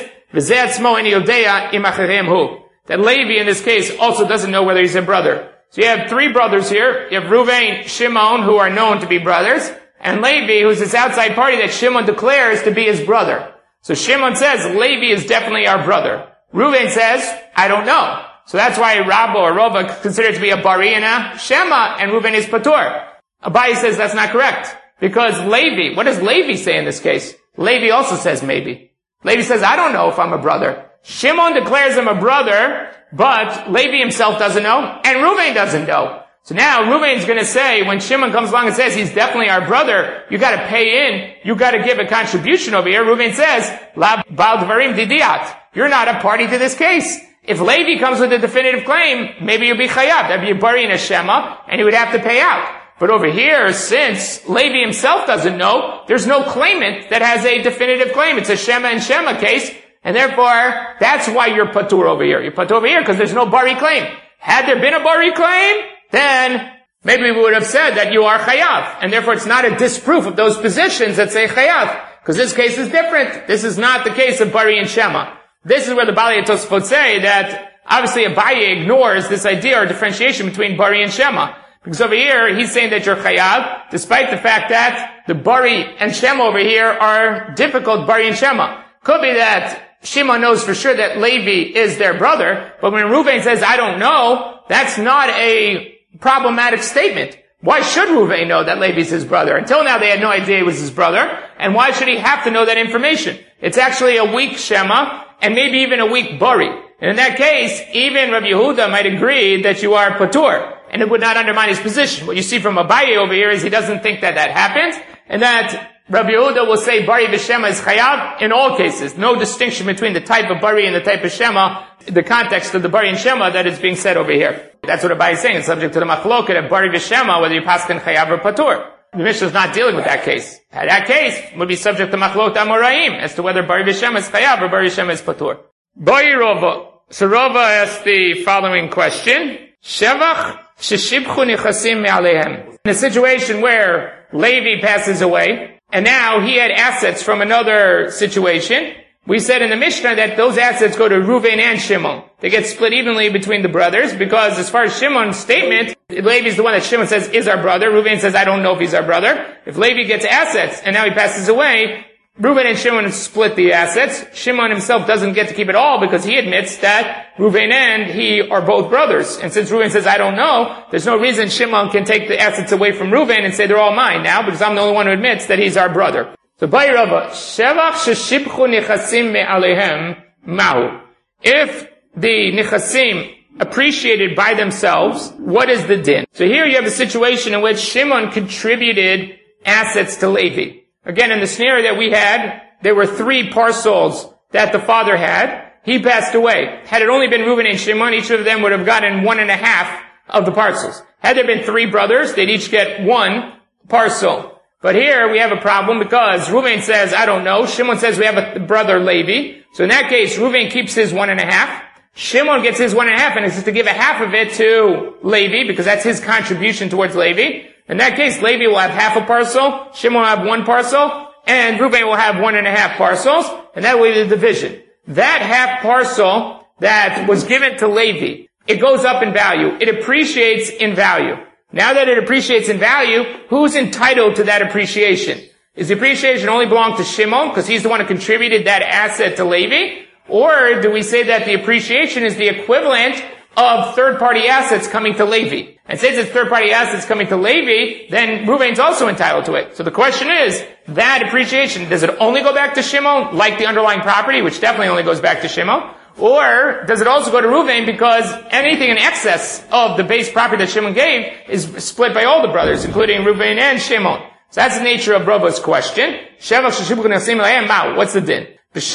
[SPEAKER 1] that Levi in this case also doesn't know whether he's a brother. So you have three brothers here. You have Reuven, Shimon, who are known to be brothers, and Levi, who's this outside party that Shimon declares to be his brother. So Shimon says, Levi is definitely our brother. Reuven says, I don't know. So that's why Rabba or Rava considered to be a bari and a shema, and Reuven is patur. Abaye says that's not correct. Because Levi, what does Levi say in this case? Levi also says maybe. Levi says, I don't know if I'm a brother. Shimon declares him a brother, but Levi himself doesn't know, and Reuven doesn't know. So now Reuven's gonna say, when Shimon comes along and says he's definitely our brother, you gotta pay in, you gotta give a contribution over here. Reuven says, La bal dvarim didiat. You're not a party to this case. If Levi comes with a definitive claim, maybe you'll be chayav. That'd be a bari and a shema, and he would have to pay out. But over here, since Levi himself doesn't know, there's no claimant that has a definitive claim. It's a shema and shema case, and therefore, that's why you're patur over here. You're patur over here because there's no bari claim. Had there been a bari claim, then maybe we would have said that you are chayav, and therefore it's not a disproof of those positions that say chayav, because this case is different. This is not the case of bari and shema. This is where the Balei Tosafot say that obviously Abaye ignores this idea or differentiation between bari and shema. Because over here, he's saying that you're chayav, despite the fact that the bari and shema over here are difficult bari and shema. Could be that Shimon knows for sure that Levi is their brother, but when Reuven says, I don't know, that's not a problematic statement. Why should Reuven know that Levi's his brother? Until now they had no idea he was his brother, and why should he have to know that information? It's actually a weak shema, and maybe even a weak bari. And in that case, even Rabbi Yehuda might agree that you are patur, and it would not undermine his position. What you see from Abaye over here is he doesn't think that that happens, and that Rabbi Yehuda will say bari v'shema is chayav in all cases. No distinction between the type of bari and the type of shema, the context of the bari and shema that is being said over here. That's what Abaye is saying. It's subject to the machloket of bari v'shema, whether you paskin chayav or patur. The Mishnah is not dealing with that case. That case would be subject to machlot amoraim as to whether bari v'shema is chayav or bari v'shema is patur. Boi Rava. So Rava asked the following question. Shevach sheshibchu nichasim me'aleihem. In a situation where Levi passes away, and now he had assets from another situation, we said in the Mishnah that those assets go to Reuven and Shimon. They get split evenly between the brothers, because as far as Shimon's statement, Levi is the one that Shimon says is our brother. Reuven says, I don't know if he's our brother. If Levi gets assets, and now he passes away, Reuven and Shimon split the assets. Shimon himself doesn't get to keep it all because he admits that Reuven and he are both brothers. And since Reuven says, I don't know, there's no reason Shimon can take the assets away from Reuven and say they're all mine now, because I'm the only one who admits that he's our brother. So, Bai Rava, Shevach sheshibchu nichasim me'aleihem mahu. If the nichasim appreciated by themselves, what is the din? So here you have a situation in which Shimon contributed assets to Levi. Again, in the scenario that we had, there were 3 parcels that the father had. He passed away. Had it only been Reuven and Shimon, each of them would have gotten 1.5 of the parcels. Had there been 3 brothers, they'd each get 1 parcel. But here we have a problem because Reuven says, I don't know. Shimon says we have a brother Levi. So in that case, Reuven keeps his 1.5. Shimon gets his 1.5 and is to give a half of it to Levi because that's his contribution towards Levi. In that case, Levi will have half a parcel, Shimon will have 1 parcel, and Reuven will have 1.5 parcels, and that will be the division. That half parcel that was given to Levi, it goes up in value. It appreciates in value. Now that it appreciates in value, who's entitled to that appreciation? Is the appreciation only belong to Shimon because he's the one who contributed that asset to Levi? Or do we say that the appreciation is the equivalent of third-party assets coming to Levi? And since it's third-party assets coming to Levi, then Reuven's also entitled to it. So the question is, that appreciation, does it only go back to Shimon, like the underlying property, which definitely only goes back to Shimon? Or does it also go to Reuven because anything in excess of the base property that Shimon gave is split by all the brothers, including Reuven and Shimon? So that's the nature of Rava's question. What's the din? If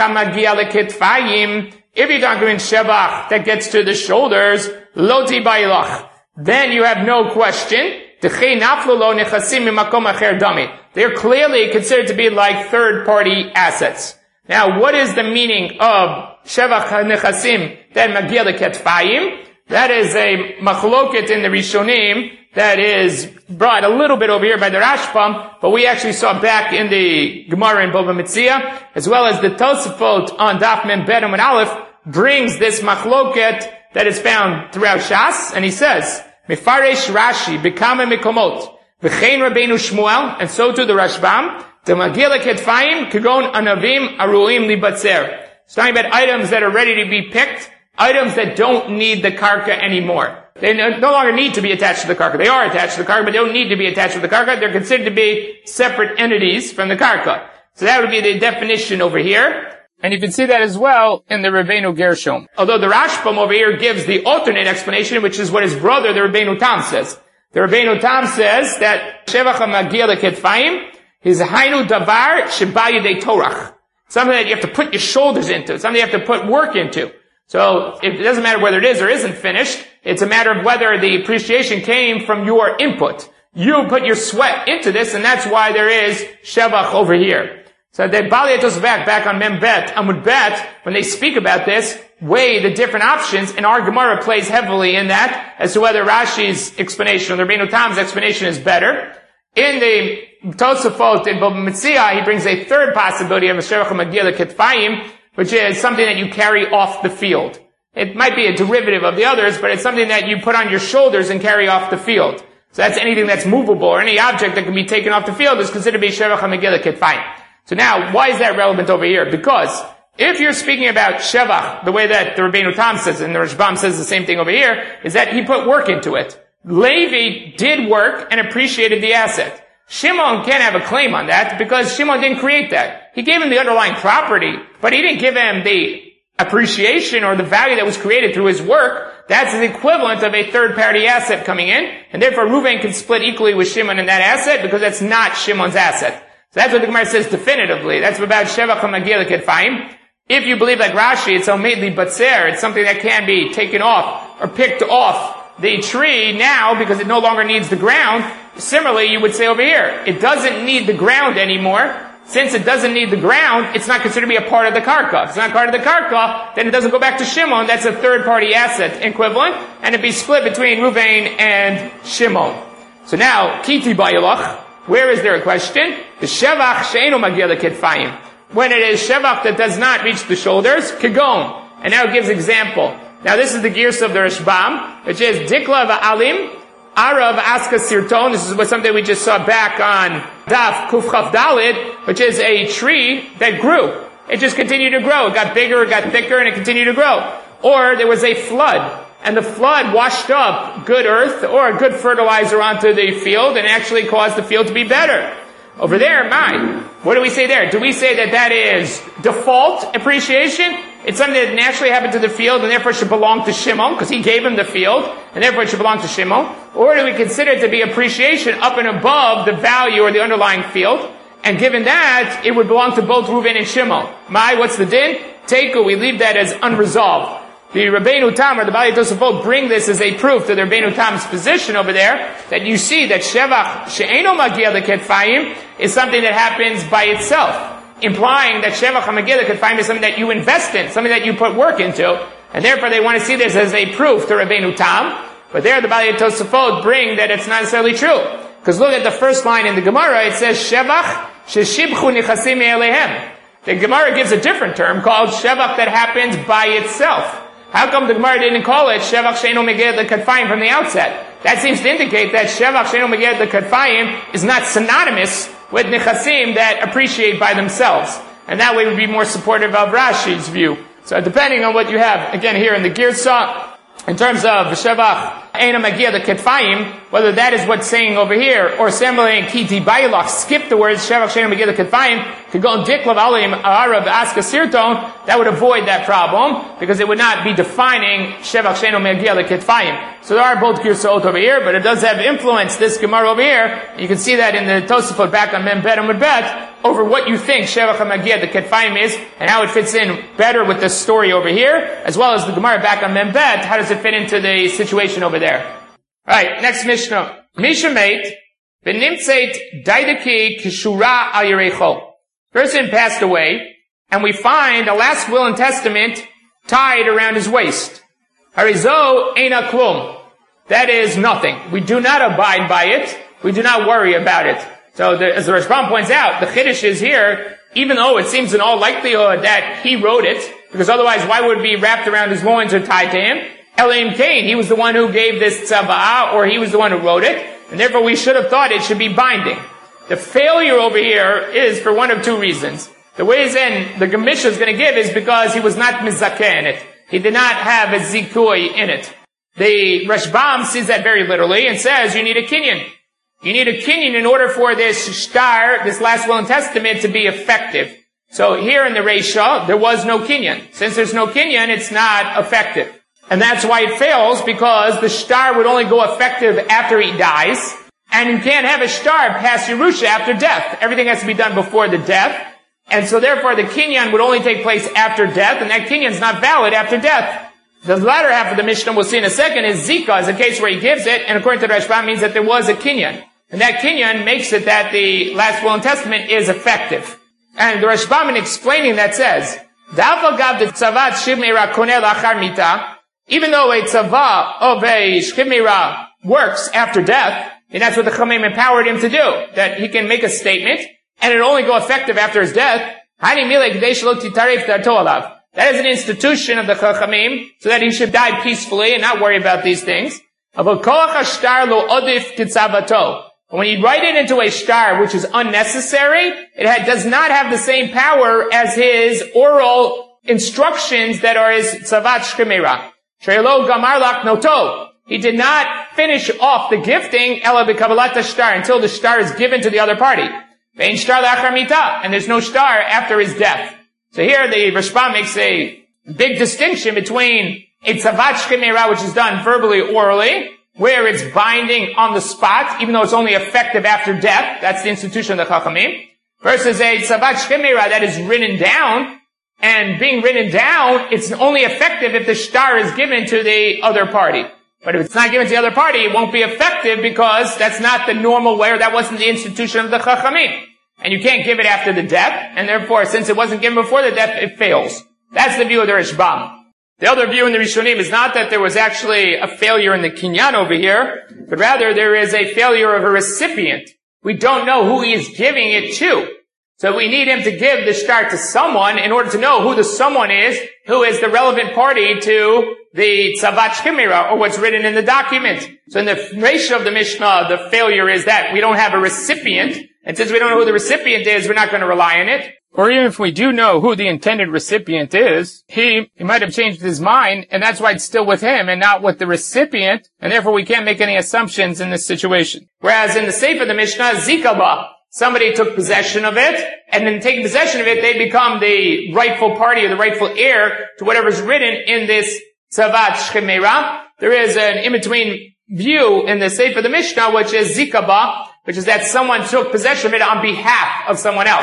[SPEAKER 1] you're talking in shevach that gets to the shoulders, loti bailach, then you have no question. They're clearly considered to be like third-party assets. Now, what is the meaning of shevach nechasim that magia leketfayim? That is a machloket in the Rishonim that is brought a little bit over here by the Rashbam, but we actually saw back in the Gemara in Bava Metzia, as well as the Tosafot on Daf Mem Bet Amud Aleph brings this machloket that is found throughout Shas, and he says, Mefaresh Rashi, Bekama Mikomot, V'chein Rabbeinu Shmuel, and so too the Rashbam, the Magia leketfayim, Kagon Anavim Aruim Libatzer. It's talking about items that are ready to be picked, items that don't need the karka anymore. They no longer need to be attached to the karka. They are attached to the karka, but they don't need to be attached to the karka. They're considered to be separate entities from the karka. So that would be the definition over here. And you can see that as well in the Rabbeinu Gershom. Although the Rashbam over here gives the alternate explanation, which is what his brother, the Rabbeinu Tam, says. The Rabbeinu Tam says that Shevach HaMagia Leketfayim is Hainu Davar Shebayidei Torach. Something that you have to put your shoulders into. Something you have to put work into. So it doesn't matter whether it is or isn't finished. It's a matter of whether the appreciation came from your input. You put your sweat into this, and that's why there is shevach over here. So the Bali Tosafot back on Mem Bet, Amud Bet, when they speak about this, weigh the different options, and our Gemara plays heavily in that as to whether Rashi's explanation or the Rabbeinu Tam's explanation is better. In the Tosafot in Bava Metzia, he brings a third possibility of a shevach magia leketfayim, which is something that you carry off the field. It might be a derivative of the others, but it's something that you put on your shoulders and carry off the field. So that's anything that's movable, or any object that can be taken off the field is considered to be shevach hamegillah ketfayim. So now, why is that relevant over here? Because if you're speaking about shevach, the way that the Rabbeinu Tam says, and the Rashbam says the same thing over here, is that he put work into it. Levi did work and appreciated the asset. Shimon can't have a claim on that because Shimon didn't create that. He gave him the underlying property, but he didn't give him the appreciation or the value that was created through his work. That's the equivalent of a third-party asset coming in, and therefore Reuven can split equally with Shimon in that asset because that's not Shimon's asset. So that's what the Gemara says definitively. That's about Shevach HaMagia Leketfayim. If you believe like Rashi, it's Omedli Batzer, it's something that can be taken off or picked off the tree now because it no longer needs the ground. Similarly, you would say over here, it doesn't need the ground anymore. Since it doesn't need the ground, it's not considered to be a part of the karka. If it's not part of the karka, then it doesn't go back to Shimon. That's a third-party asset equivalent, and it'd be split between Reuven and Shimon. So now, Kiti Bayilach, where is there a question? The Shevach She'enu Magia Leketfayim. When it is Shevach that does not reach the shoulders, Kagon. And now it gives example. Now this is the gears of the Rashbam, which is Dikla Va'alim, Arav Aska Sirton. This is something we just saw back on Daf Kufchaf Dalid, which is a tree that grew. It just continued to grow. It got bigger, it got thicker, and it continued to grow. Or there was a flood, and the flood washed up good earth or good fertilizer onto the field and actually caused the field to be better. Over there, what do we say there? Do we say that that is default appreciation? It's something that naturally happened to the field and therefore should belong to Shimon because he gave him the field and therefore it should belong to Shimon? Or do we consider it to be appreciation up and above the value or the underlying field? And given that, it would belong to both Reuven and Shimon. What's the din? Teku, we leave that as unresolved. the Rabbeinu Tam or the Baalei Tosafot bring this as a proof to the Rabbeinu Tam's position over there, that you see that Shevach She'eno Magia Leketfayim is something that happens by itself, implying that Shevach HaMagia Leketfayim is something that you invest in, something that you put work into, and therefore they want to see this as a proof to Rabbeinu Tam. But there the Baalei Tosafot bring that it's not necessarily true. Because look at the first line in the Gemara, it says, Shevach Sheshibchu Nichasim Elehem. The Gemara gives a different term called Shevach that happens by itself. How come the Gemara didn't call it Shevach She'eno Meged Leketfayim from the outset? That seems to indicate that Shevach She'eno Meged Leketfayim is not synonymous with Nichasim that appreciate by themselves. And that way would be more supportive of Rashi's view. So depending on what you have, again here in the Girsa, in terms of Shevach Eina Magia the Ketfayim, whether that is what's saying over here, or Sembele and Kiti Bailach skip the words Shevach She'ena Magia the Ketfayim, could go in Diklav Alim Arab Aska Sirton, that would avoid that problem, because it would not be defining Shevach She'ena Magia the Ketfayim. So there are both Girsot over here, but it does have influence, this Gemara over here. You can see that in the Tosafot back on Mem Bet and Bet, over what you think Shevach HaMagia the Ketfayim is, and how it fits in better with this story over here, as well as the Gemara back on Mem Bet, how does it fit into the situation over there. Alright, next Mishnah. Mishamate, Benimtzeit Daidaki Kishura Al Yerecho. Person passed away, and we find a last will and testament tied around his waist. Harizo Eina Klum. That is nothing. We do not abide by it. We do not worry about it. So as the Rashbam points out, the Chiddush is here, even though it seems in all likelihood that he wrote it, because otherwise why would it be wrapped around his loins or tied to him? Elohim Cain, he was the one who gave this tzava'ah, or he was the one who wrote it, and therefore we should have thought it should be binding. The failure over here is for one of two reasons. The reason the Mishnah is going to give is because he was not mizakeh in it. He did not have a zikui in it. The Rashbam sees that very literally and says you need a kinyan. You need a kinyan in order for this shtar, this last will and testament, to be effective. So here in the Reisha, there was no kinyan. Since there's no kinyan, it's not effective. And that's why it fails, because the shtar would only go effective after he dies, and you can't have a shtar pass Yerusha after death. Everything has to be done before the death, and so therefore the kinyan would only take place after death, and that kinyan is not valid after death. The latter half of the Mishnah we'll see in a second is Zika, is a case where he gives it, and according to the Rashbam means that there was a kinyan. And that kinyan makes it that the last will and testament is effective. And the Rashbam in explaining that says, even though a tzavah of a shchimira works after death, and that's what the Chamim empowered him to do, that he can make a statement, and it'll only go effective after his death, that is an institution of the Chachamim, so that he should die peacefully and not worry about these things. When you write it into a shtar which is unnecessary, it does not have the same power as his oral instructions that are his tzavat shchimira. He did not finish off the gifting until the shtar is given to the other party. And there's no shtar after his death. So here the Rashbam makes a big distinction between a tzavat shchimira, which is done verbally, orally, where it's binding on the spot, even though it's only effective after death. That's the institution of the Chachamim. Versus a tzavat shchimira that is written down, and being written down, it's only effective if the shtar is given to the other party. But if it's not given to the other party, it won't be effective because that's not the normal way, or that wasn't the institution of the Chachamim. And you can't give it after the death, and therefore, since it wasn't given before the death, it fails. That's the view of the Rashbam. The other view in the Rishonim is not that there was actually a failure in the kinyan over here, but rather there is a failure of a recipient. We don't know who he is giving it to. So we need him to give the shtar to someone in order to know who the someone is, who is the relevant party to the tzavat shchimira, or what's written in the document. So in the ratio of the Mishnah, the failure is that we don't have a recipient, and since we don't know who the recipient is, we're not going to rely on it. Or even if we do know who the intended recipient is, he might have changed his mind, and that's why it's still with him and not with the recipient, and therefore we can't make any assumptions in this situation. Whereas in the Sefer of the Mishnah, Zikaba, somebody took possession of it, and in taking possession of it, they become the rightful party or the rightful heir to whatever's written in this tzavat shchimira. There is an in-between view in the Sefer of the Mishnah, which is Zikaba, which is that someone took possession of it on behalf of someone else.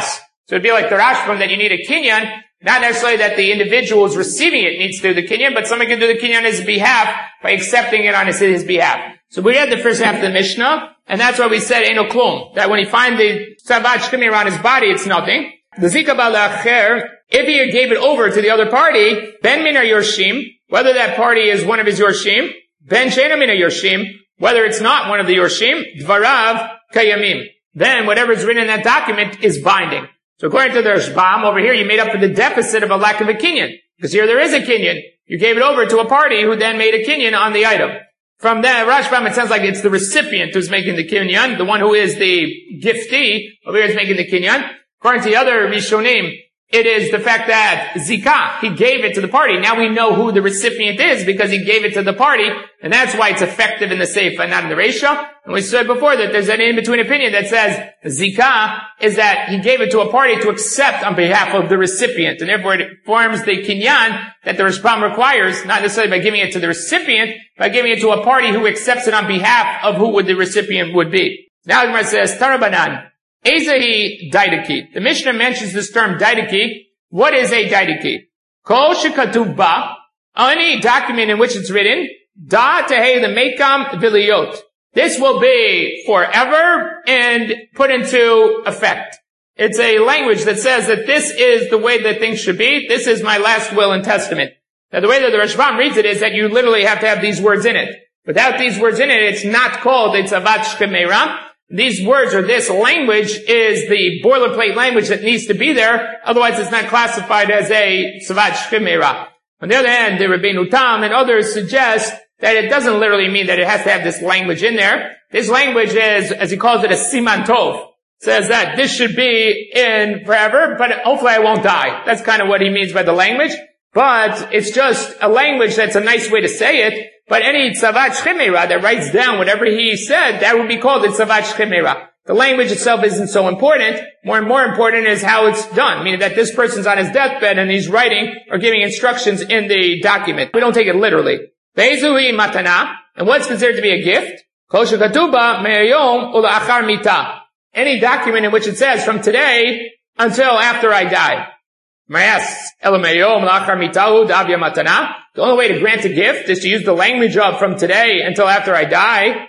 [SPEAKER 1] So it'd be like the Rashbam that you need a kinyan, not necessarily that the individual who's receiving it needs to do the kinyan, but someone can do the kinyan on his behalf by accepting it on his behalf. So we read the first half of the Mishnah, and that's why we said Eino Klum, that when you find the Tzavad Shchimi around his body, it's nothing. The Zika Balacher, if he gave it over to the other party, Ben Mina Yorshim, whether that party is one of his Yorshim, Ben Shena Mina Yorshim, whether it's not one of the Yorshim, Dvarav Kayamim. Then whatever is written in that document is binding. So according to the Rashbam, over here you made up for the deficit of a lack of a kinyan. Because here there is a kinyan. You gave it over to a party who then made a kinyan on the item. From that, Rashbam, it sounds like it's the recipient who's making the kinyan, the one who is the giftee over here is making the kinyan. According to the other Rishonim, it is the fact that Zikah, he gave it to the party. Now we know who the recipient is because he gave it to the party, and that's why it's effective in the Seifa and not in the Reisha. And we said before that there's an in-between opinion that says Zikah is that he gave it to a party to accept on behalf of the recipient, and therefore it forms the kinyan that the Rashbam requires, not necessarily by giving it to the recipient, by giving it to a party who accepts it on behalf of who the recipient would be. Now the Gemara says, Tarabanan. Ezehi daidaki. The Mishnah mentions this term daidaki. What is a daidaki? Kol shekatuv ba, any document in which it's written, da tehei lemekam v'liyot. This will be forever and put into effect. It's a language that says that this is the way that things should be. This is my last will and testament. Now the way that the Rashbam reads it is that you literally have to have these words in it. Without these words in it, it's not called a Tzavad Shchimera. These words or this language is the boilerplate language that needs to be there. Otherwise, it's not classified as a Tzavad Shchimera. On the other hand, the Rabbeinu Tam and others suggest that it doesn't literally mean that it has to have this language in there. This language is, as he calls it, a Siman Tov. Says that this should be in forever, but hopefully I won't die. That's kind of what he means by the language. But it's just a language that's a nice way to say it. But any Tzavad Shchimera that writes down whatever he said, that would be called a Tzavad Shchimera. The language itself isn't so important. More and more important is how it's done. Meaning that this person's on his deathbed and he's writing or giving instructions in the document. We don't take it literally. Ve'ezuhi matana. And what's considered to be a gift? Kol shekatuba me'ayom ula'achar mita. Any document in which it says from today until after I die. The only way to grant a gift is to use the language of from today until after I die.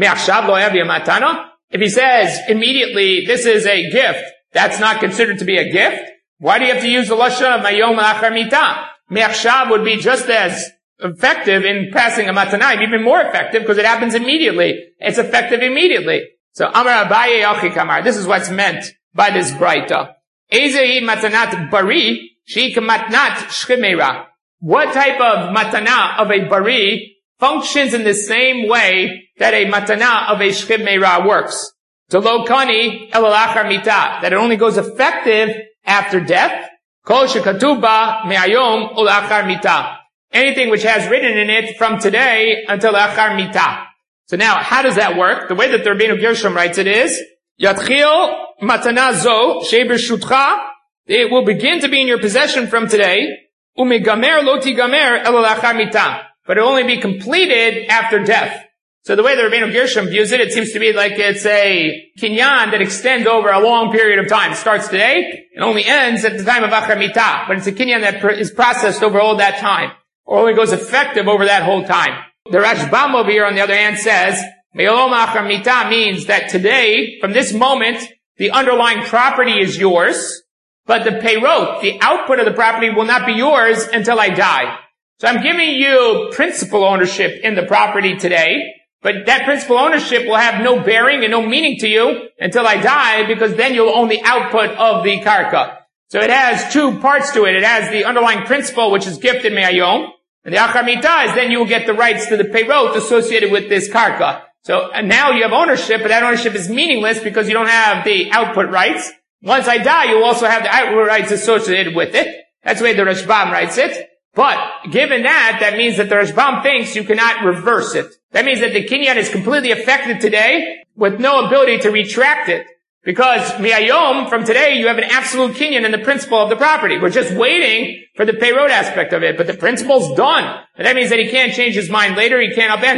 [SPEAKER 1] If he says immediately this is a gift, that's not considered to be a gift. Why do you have to use the lashon of mayom la'achar mita? Me'achshav would be just as effective in passing a matana, even more effective because it happens immediately. It's effective immediately. So Amar Abaye Achi Kamar. This is what's meant by this braita. Ezehi matanat bari, sheik matnat shchimera. What type of matana of a bari functions in the same way that a matana of a shchimera works? Delokani elalachar mita. That it only goes effective after death. Kol shekatuba me'ayom ulachar mita. Anything which has written in it from today until achar mita. So now, how does that work? The way that the Rabbeinu Gershom writes it is, Yatchil matana zo she'bershutcha, it will begin to be in your possession from today, umegamer lo tigamer elo lachar mita, but it will only be completed after death. So the way the Rabbeinu Gershom views it, it seems to be like it's a kinyan that extends over a long period of time. It starts today and only ends at the time of achar mita, but it's a kinyan that is processed over all that time, or only goes effective over that whole time. The Rashbam over here, on the other hand, says, Me'olom achar mita means that today, from this moment, the underlying property is yours, but the peirot, the output of the property, will not be yours until I die. So I'm giving you principal ownership in the property today, but that principal ownership will have no bearing and no meaning to you until I die, because then you'll own the output of the karka. So it has two parts to it. It has the underlying principle, which is gifted me'ayom, and the achar mita is then you will get the rights to the peirot associated with this karka. So now you have ownership, but that ownership is meaningless because you don't have the output rights. Once I die, you'll also have the output rights associated with it. That's the way the Rashbam writes it. But given that, that means that the Rashbam thinks you cannot reverse it. That means that the kinyan is completely affected today with no ability to retract it. Because mi'ayom, from today, you have an absolute kinyan in the principle of the property. We're just waiting for the peirot aspect of it, but the principle's done. And that means that he can't change his mind later, he can't upend it.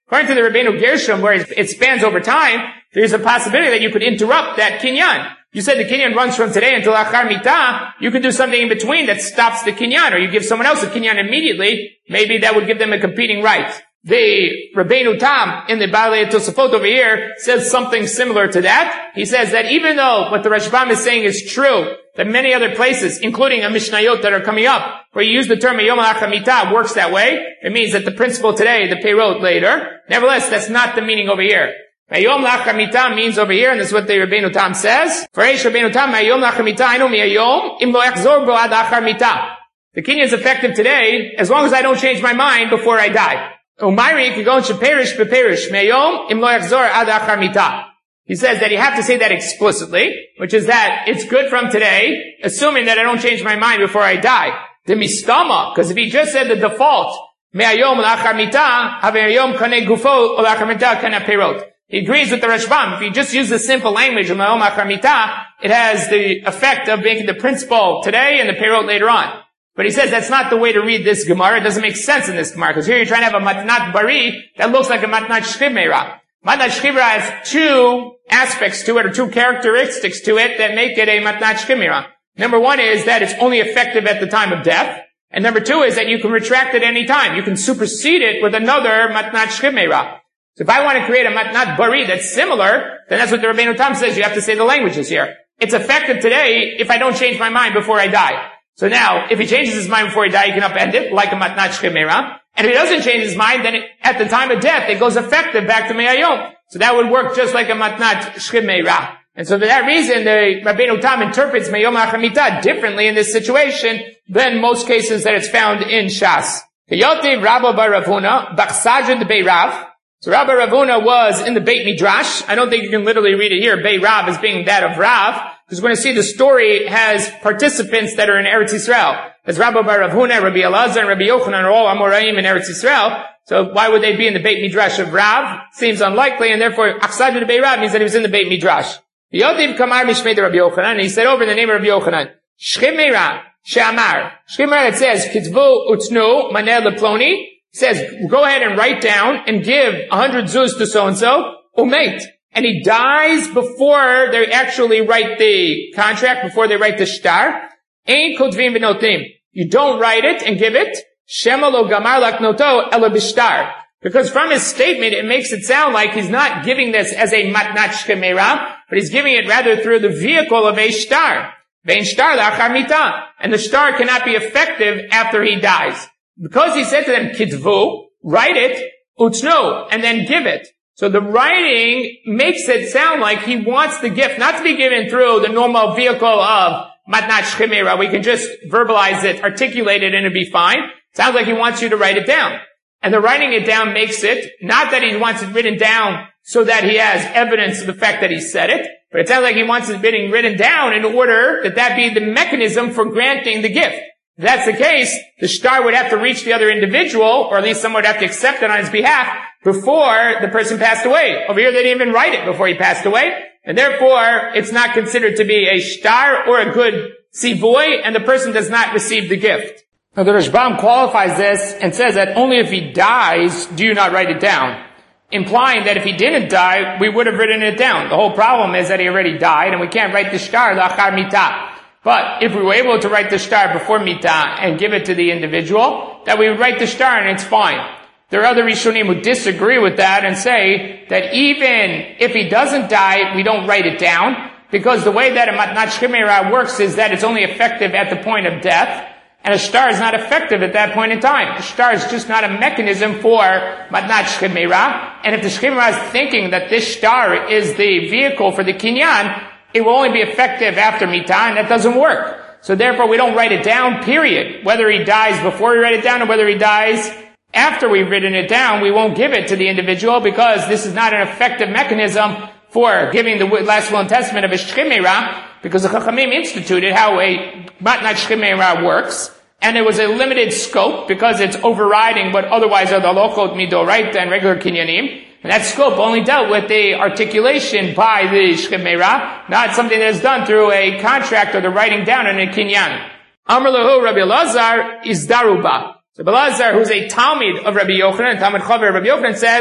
[SPEAKER 1] According to the Rabbeinu Gershom, where it spans over time, there's a possibility that you could interrupt that kinyan. You said the kinyan runs from today until achar mitah. You could do something in between that stops the kinyan, or you give someone else a kinyan immediately. Maybe that would give them a competing right. The Rabbeinu Tam in the Baalei Tosafot over here says something similar to that. He says that even though what the Rashbam is saying is true, that many other places, including a Mishnayot that are coming up, where you use the term Yom HaChamitah, works that way. It means that the principle today, the Peirot later. Nevertheless, that's not the meaning over here. Yom HaChamitah means over here, and this is what the Rabbeinu Tam says. For Eish Rabbeinu Tam, Yom HaChamitah inu miyayom im lo yachzor bo ad achar mitah. The kinyan is effective today as long as I don't change my mind before I die. Umayri kagon sheperish beperish meyom im lo yachzor ad achar mitah. He says that you have to say that explicitly, which is that it's good from today, assuming that I don't change my mind before I die. The mistama, because if he just said the default, me'ayom l'achar mitah, havayom kaneh gufo l'achar mitah kaneh perot. He agrees with the Rashbam. If you just use the simple language of me'ayom l'achar mitah, it has the effect of making the principle today and the perot later on. But he says that's not the way to read this Gemara. It doesn't make sense in this Gemara, because here you're trying to have a matnat bari that looks like a matnat shchiv meira. Matnat shchiv meira has two aspects to it, or two characteristics to it that make it a matnat shchiv meira. Number one is that it's only effective at the time of death. And number two is that you can retract it any time. You can supersede it with another matnat shchiv meira. So if I want to create a matnat bari that's similar, then that's what the Rabbeinu Tam says. You have to say the languages here. It's effective today if I don't change my mind before I die. So now, if he changes his mind before he dies, he can upend it, like a matnat shchiv meira. And if he doesn't change his mind, then at the time of death, it goes effective back to me'ayom. So that would work just like a matnat shchiv meira. And so for that reason, the Rabbeinu Tam interprets me'ayom ha'chamitah differently in this situation than most cases that it's found in Shas. Yotiv Rabba bar Rav Huna, Bachsajid Bei Rav. So Rabba Rav Huna was in the Beit Midrash. I don't think you can literally read it here, Bei Rav as being that of Rav, because we're going to see the story has participants that are in Eretz Yisrael. As Rabba bar Rav Huna, Rabbi Elazar, and Rabbi Yochanan are all Amoraim in Eretz Yisrael. So why would they be in the Beit Midrash of Rav? Seems unlikely, and therefore Achsajid Bei Rav means that he was in the Beit Midrash. Yotiv Kamar Mishmei Rabbi Yochanan, and he said over in the name of Rabbi Yochanan, Shchiv meira she'amar. Shchiv meira that says, Kitzvu utnu maneh leploni, says, go ahead and write down and give 100 zuz to so-and-so, umeit. And he dies before they actually write the contract, before they write the shtar. Ein kotvim v'notim. You don't write it and give it. Shema lo gamar laknoto ela b'shtar. Because from his statement, it makes it sound like he's not giving this as a matnat shchiv meira, but he's giving it rather through the vehicle of a shtar. Vein shtar la'achar mitah. And the shtar cannot be effective after he dies. Because he said to them, kitvu, write it, utnu, and then give it. So the writing makes it sound like he wants the gift not to be given through the normal vehicle of matnat shchiv meira. We can just verbalize it, articulate it, and it'd be fine. Sounds like he wants you to write it down. And the writing it down makes it, not that he wants it written down so that he has evidence of the fact that he said it, but it sounds like he wants it being written down in order that that be the mechanism for granting the gift. If that's the case, the shtar would have to reach the other individual, or at least someone would have to accept it on his behalf before the person passed away. Over here, they didn't even write it before he passed away, and therefore, it's not considered to be a shtar or a good sivoy, and the person does not receive the gift. Now, the Rashbam qualifies this and says that only if he dies do you not write it down, implying that if he didn't die, we would have written it down. The whole problem is that he already died, and we can't write the shtar la'achar mitah. But if we were able to write the shtar before mitah and give it to the individual, that we would write the shtar and it's fine. There are other Rishonim who disagree with that and say that even if he doesn't die, we don't write it down, because the way that a matnat shchiv meira works is that it's only effective at the point of death, and a shtar is not effective at that point in time. The shtar is just not a mechanism for matnat shchiv meira, and if the shchiv meira is thinking that this shtar is the vehicle for the kinyan, it will only be effective after mitah, and that doesn't work. So therefore, we don't write it down, period. Whether he dies before we write it down or whether he dies after we've written it down, we won't give it to the individual, because this is not an effective mechanism for giving the last will and testament of a shchiv meira, because the Chachamim instituted how a matnat shchiv meira works, and it was a limited scope because it's overriding what otherwise are the halachot midoraita and regular kinyanim. And that scope only dealt with the articulation by the shchiv meira, not something that is done through a contract or the writing down in a kinyan. Amar lahu Rabbi Elazar is daruba. So Rabbi Elazar, who's a Talmid of Rabbi Yochanan, Talmid Chaver of Rabbi Yochanan, says,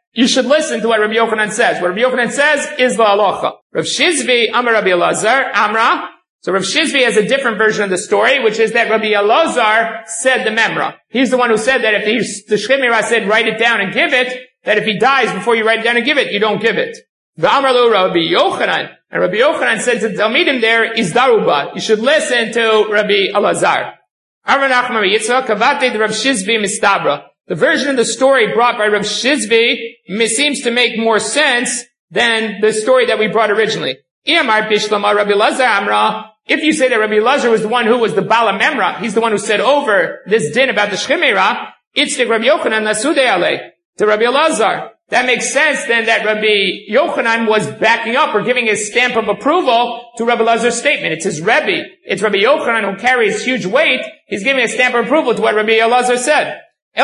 [SPEAKER 1] you should listen to what Rabbi Yochanan says. What Rabbi Yochanan says is the halacha. Rav Shizvi, Amar Rabbi Elazar, Amra. So Rav Shizvi has a different version of the story, which is that Rabbi Elazar said the memra. He's the one who said that if the Shchim Meirah said write it down and give it, that if he dies before you write it down and give it, you don't give it. V'amar Rabbi Yochanan. And Rabbi Yochanan said to the Talmidim there, is daruba. You should listen to Rabbi Elazar. Amar Nachman Rabbi Yitzchak, kavate Rav Shizvi mistabra. The version of the story brought by Rav Shizvi seems to make more sense than the story that we brought originally. If you say that Rabbi Elazar was the one who was the Bala Memra, he's the one who said over this din about the Shchim Meirah, it's the Rabbi Yochanan Nasudei Alei, to Rabbi Elazar. That makes sense then that Rabbi Yochanan was backing up or giving his stamp of approval to Rabbi Elazar's statement. It's his Rebbe. It's Rabbi Yochanan who carries huge weight. He's giving a stamp of approval to what Rabbi Elazar said.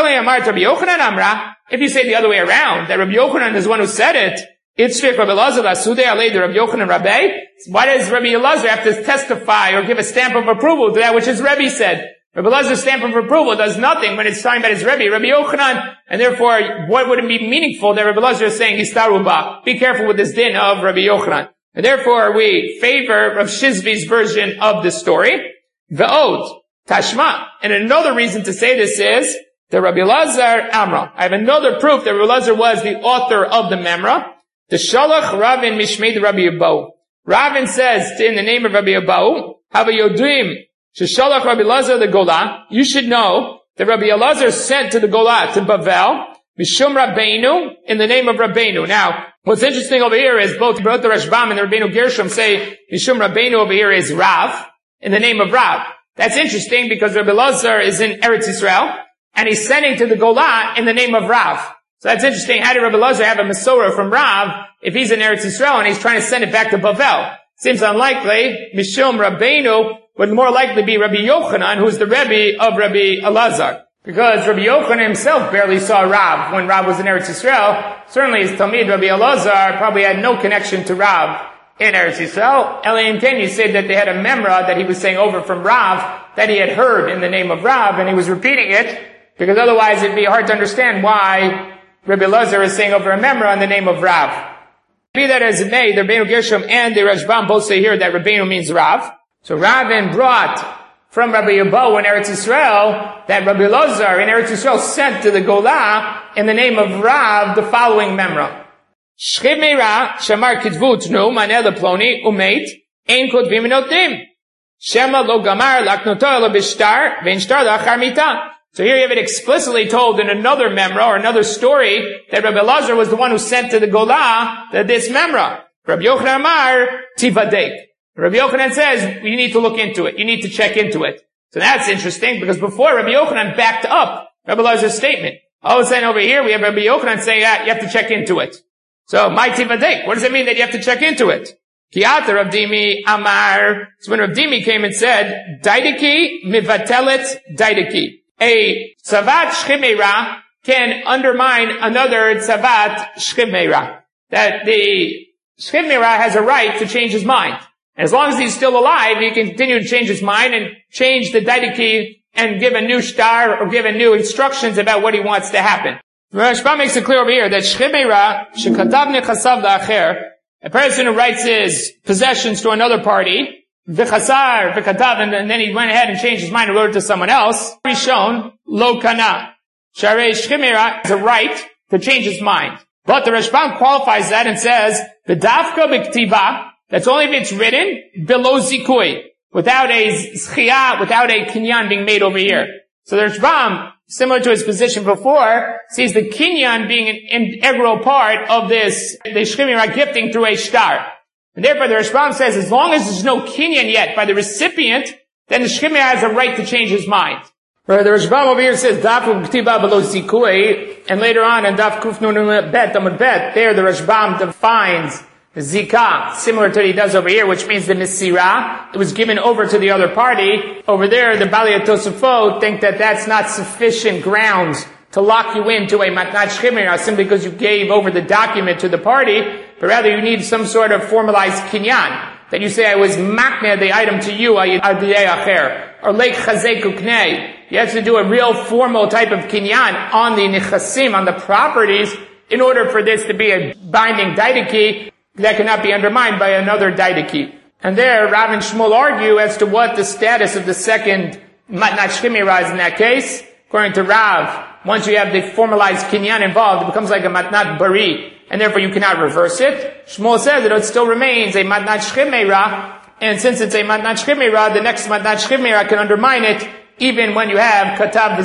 [SPEAKER 1] If you say the other way around, that Rabbi Yochanan is the one who said it, it's Rabbi Elazar Lasudei Alei the Rabbi Yochanan Rabbi. Why does Rabbi Elazar have to testify or give a stamp of approval to that which his Rebbe said? Rabbi Elazar's stamp of approval does nothing when it's talking about his Rebbe, Rabbi Yochanan, and therefore, what would it be meaningful that Rabbi Elazar is saying Histaruba? Be careful with this din of Rabbi Yochanan. And therefore, we favor Rav Shizvi's version of the story. Ve'od, Tashma. And another reason to say this is the Rabbi Elazar Amra. I have another proof that Rabbi Elazar was the author of the Memra. The Shalach Ravin Mishmei Rabbi Abahu. Ravin says in the name of Rabbi Abahu, Hava Yodrim Sheshalach Rabbi Elazar the Golah. You should know that Rabbi Elazar sent to the Golah to Bavel Mishum Rabbeinu in the name of Rabbeinu. Now, what's interesting over here is both the Rashbam and the Rabbeinu Gershom say Mishum Rabbeinu over here is Rav in the name of Rav. That's interesting because Rabbi Elazar is in Eretz Yisrael and he's sending to the Golah in the name of Rav. So that's interesting. How did Rabbi Elazar have a Masorah from Rav if he's in Eretz Yisrael and he's trying to send it back to Bavel? Seems unlikely. Mishum Rabbeinu would more likely be Rabbi Yochanan, who's the Rebbe of Rabbi Elazar. Because Rabbi Yochanan himself barely saw Rav when Rav was in Eretz Yisrael. Certainly his Talmid, Rabbi Elazar, probably had no connection to Rav in Eretz Yisrael. Eli Ken, you say that they had a memra that he was saying over from Rav that he had heard in the name of Rav, and he was repeating it, because otherwise it'd be hard to understand why Rabbi Elazar is saying over a memra in the name of Rav. Be that as it may, the Rabbeinu Gershom and the Rashbam both say here that Rabbeinu means Rav. So Ravin brought from Rabbi Abahu in Eretz Yisrael that Rabbi Elazar in Eretz Yisrael sent to the Golah in the name of Rav the following memra. Shchim Meirah shamar kitvu tnu maneh leploni umeit ein kotvim notim shema lo gamar laknoto lo bishtar vein shtar lachar mita. So here you have it explicitly told in another memra or another story that Rabbi Elazar was the one who sent to the Golah this memra. Rabbi Yochanan Amar tivadek. Rabbi Yochanan says you need to look into it. You need to check into it. So that's interesting because before Rabbi Yochanan backed up Rabbi Elazar's statement. All of a sudden over here we have Rabbi Yochanan saying you have to check into it. So my tivadek. What does it mean that you have to check into it? Kiata Rav Dimi Amar. So when Rav Dimi came and said daidiki mivatelet daidiki. A tzavat Shchim Meirah can undermine another tzavat Shchim Meirah. That the Shchim Meirah has a right to change his mind. And as long as he's still alive, he can continue to change his mind and change the daidiki and give a new shtar or give a new instructions about what he wants to happen. Rashba makes it clear over here that Shchim Meirah shekatav nechasav la'acher, a person who writes his possessions to another party, v'chasar v'katav, and then he went ahead and changed his mind and wrote it to someone else. Rishon lo kana. Sharei Shchim Meirah has a right to change his mind. But the Rashbam qualifies that and says v'dafka b'ktiva. That's only if it's written below zikui, without a zchiyah, without a kinyan being made over here. So the Rashbam, similar to his position before, sees the kinyan being an integral part of this, the Shchim Meirah gifting through a shtar. And therefore the Rashbam says as long as there's no kinyan yet by the recipient, then the Shchim Meirah has a right to change his mind. Right, the Rashbam over here says daf k'tiva below zikui, and later on in daf kuf nun bet amud bet, there the Rashbam defines Zikah, similar to what he does over here, which means the Mesirah. It was given over to the other party. Over there, the Balei Tosafot think that that's not sufficient grounds to lock you into a Matnat Shchim Meirah simply because you gave over the document to the party, but rather you need some sort of formalized kinyan. That you say, I was makneh the item to you, adiyei acher, or leik chazek uknei. You have to do a real formal type of kinyan on the nechasim, on the properties, in order for this to be a binding daidiki that cannot be undermined by another daidiki. And there, Rav and Shmuel argue as to what the status of the second matnat shchimera is in that case. According to Rav, once you have the formalized kinyan involved, it becomes like a matnat bari, and therefore you cannot reverse it. Shmuel says that it still remains a matnat shchimera, and since it's a matnat shchimera, the next matnat shchimera can undermine it, even when you have katav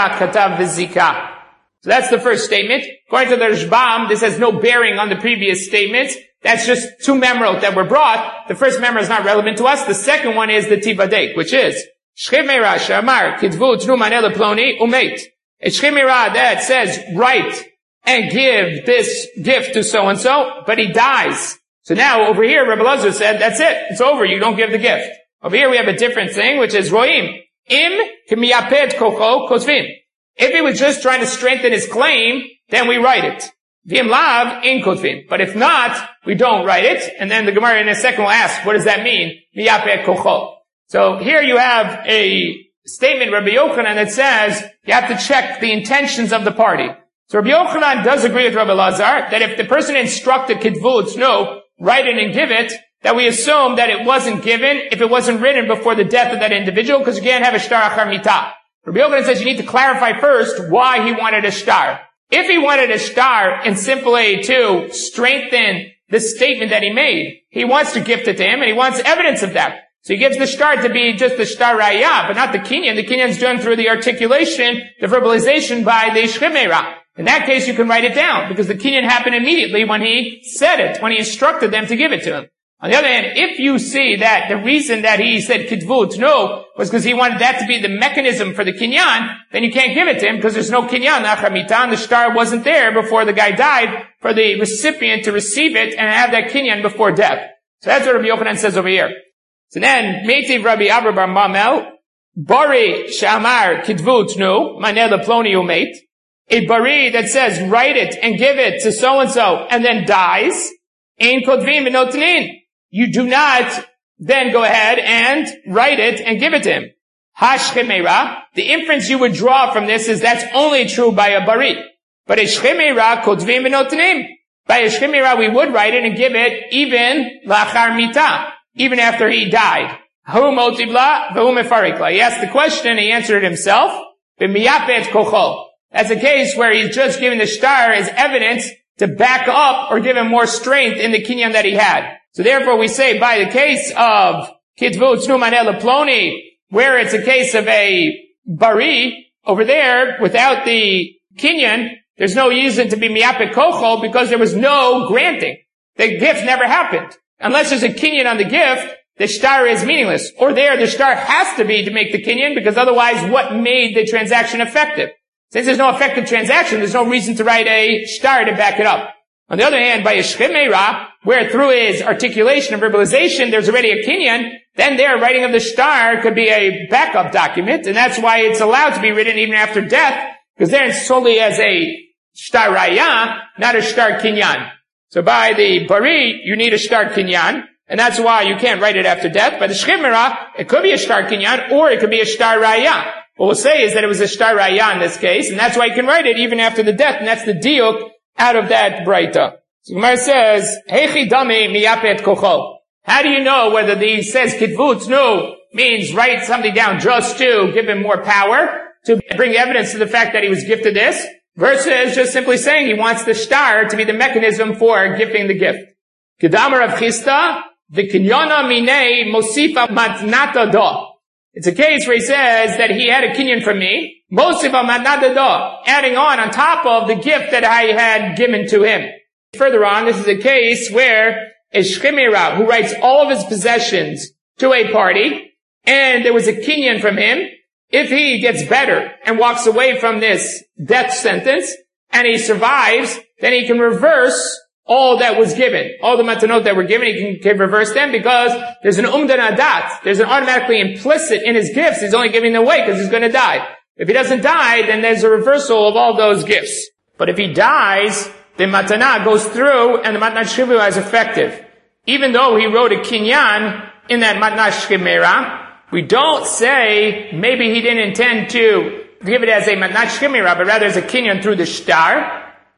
[SPEAKER 1] v'zika. So that's the first statement. According to the Rashbam, this has no bearing on the previous statements. That's just two memorot that were brought. The first memorot is not relevant to us. The second one is the tivadek, which is shchimera shamar kitvu tnu manel ploni umeit. A shchimera that says write and give this gift to so and so, but he dies. So now over here, Rebbe Elazar said, that's it. It's over. You don't give the gift. Over here we have a different thing, which is roim im k'miyaped kocho kozvim. If he was just trying to strengthen his claim, then we write it. V'im lav in kotvim. But if not, we don't write it. And then the Gemara in a second will ask, what does that mean? Miyapeh kocho. So here you have a statement, Rabbi Yochanan, that says you have to check the intentions of the party. So Rabbi Yochanan does agree with Rabbi Elazar that if the person instructed kitvu tznu, write it and give it, that we assume that it wasn't given if it wasn't written before the death of that individual, because you can't have a shtar achar mitah. Rabbi Yochanan says you need to clarify first why he wanted a shtar. If he wanted a shtar in simply to strengthen the statement that he made, he wants to gift it to him and he wants evidence of that. So he gives the shtar to be just the shtar raya, but not the kinyan. The kinyan is done through the articulation, the verbalization by the shchimera. In that case, you can write it down because the kinyan happened immediately when he said it, when he instructed them to give it to him. On the other hand, if you see that the reason that he said kitvu tnu was because he wanted that to be the mechanism for the kinyan, then you can't give it to him because there's no kinyan achar mitah. The shtar wasn't there before the guy died for the recipient to receive it and have that kinyan before death. So that's what Rabbi Yochanan says over here. So then, Meitiv Rabbi Abba bar Mamel, Bari Shamar kitvu tnu, maneh leploni umeit. A bari that says write it and give it to so and so and then dies, ein kodvim v'notnin. You do not then go ahead and write it and give it to him. Hashchemera, the inference you would draw from this is that's only true by a bari. But a shchemera kotvim v'notnim. By a shchemera we would write it and give it even lachar mitah, even after he died. Hu motibla v'hu mefarikla. He asked the question, he answered it himself. V'miyapet kocho. That's a case where he's just giving the shtar as evidence to back up or give him more strength in the kinyan that he had. So therefore we say by the case of kitvu tznu maneh leploni, where it's a case of a bari, over there, without the kinyan, there's no reason to be miyapeh kocho because there was no granting. The gift never happened. Unless there's a kinyan on the gift, the shtar is meaningless. Or there, the shtar has to be to make the kinyan because otherwise what made the transaction effective? Since there's no effective transaction, there's no reason to write a shtar to back it up. On the other hand, by a shchimera, where through his articulation and verbalization there's already a kinyan, then their writing of the shtar could be a backup document, and that's why it's allowed to be written even after death, because there it's solely as a shtar raya, not a shtar kinyan. So by the bari, you need a shtar kinyan, and that's why you can't write it after death. By the shchimera, it could be a shtar kinyan, or it could be a shtar raya. What we'll say is that it was a shtar raya in this case, and that's why you can write it even after the death, and that's the diuk out of that braita. So Gemara says, Heichi dami miyapet kocho. How do you know whether the says kitvu tznu means write something down just to give him more power, to bring evidence to the fact that he was gifted this, versus just simply saying he wants the shtar to be the mechanism for gifting the gift? Kedamar of Chista, v'kinyana minei mosifa matnata do. It's a case where he says that he had a kinyan from me, mosifa matnata do, adding on top of the gift that I had given to him. Further on, this is a case where a shchimera who writes all of his possessions to a party, and there was a kinyan from him, if he gets better and walks away from this death sentence, and he survives, then he can reverse all that was given. All the matanot that were given, he can reverse them because there's an umdan adat. There's an automatically implicit in his gifts. He's only giving them away because he's going to die. If he doesn't die, then there's a reversal of all those gifts. But if he dies, the matana goes through and the matnat shchimera is effective. Even though he wrote a kinyan in that matnat shchimera, we don't say maybe he didn't intend to give it as a matnat shchimera, but rather as a kinyan through the shtar.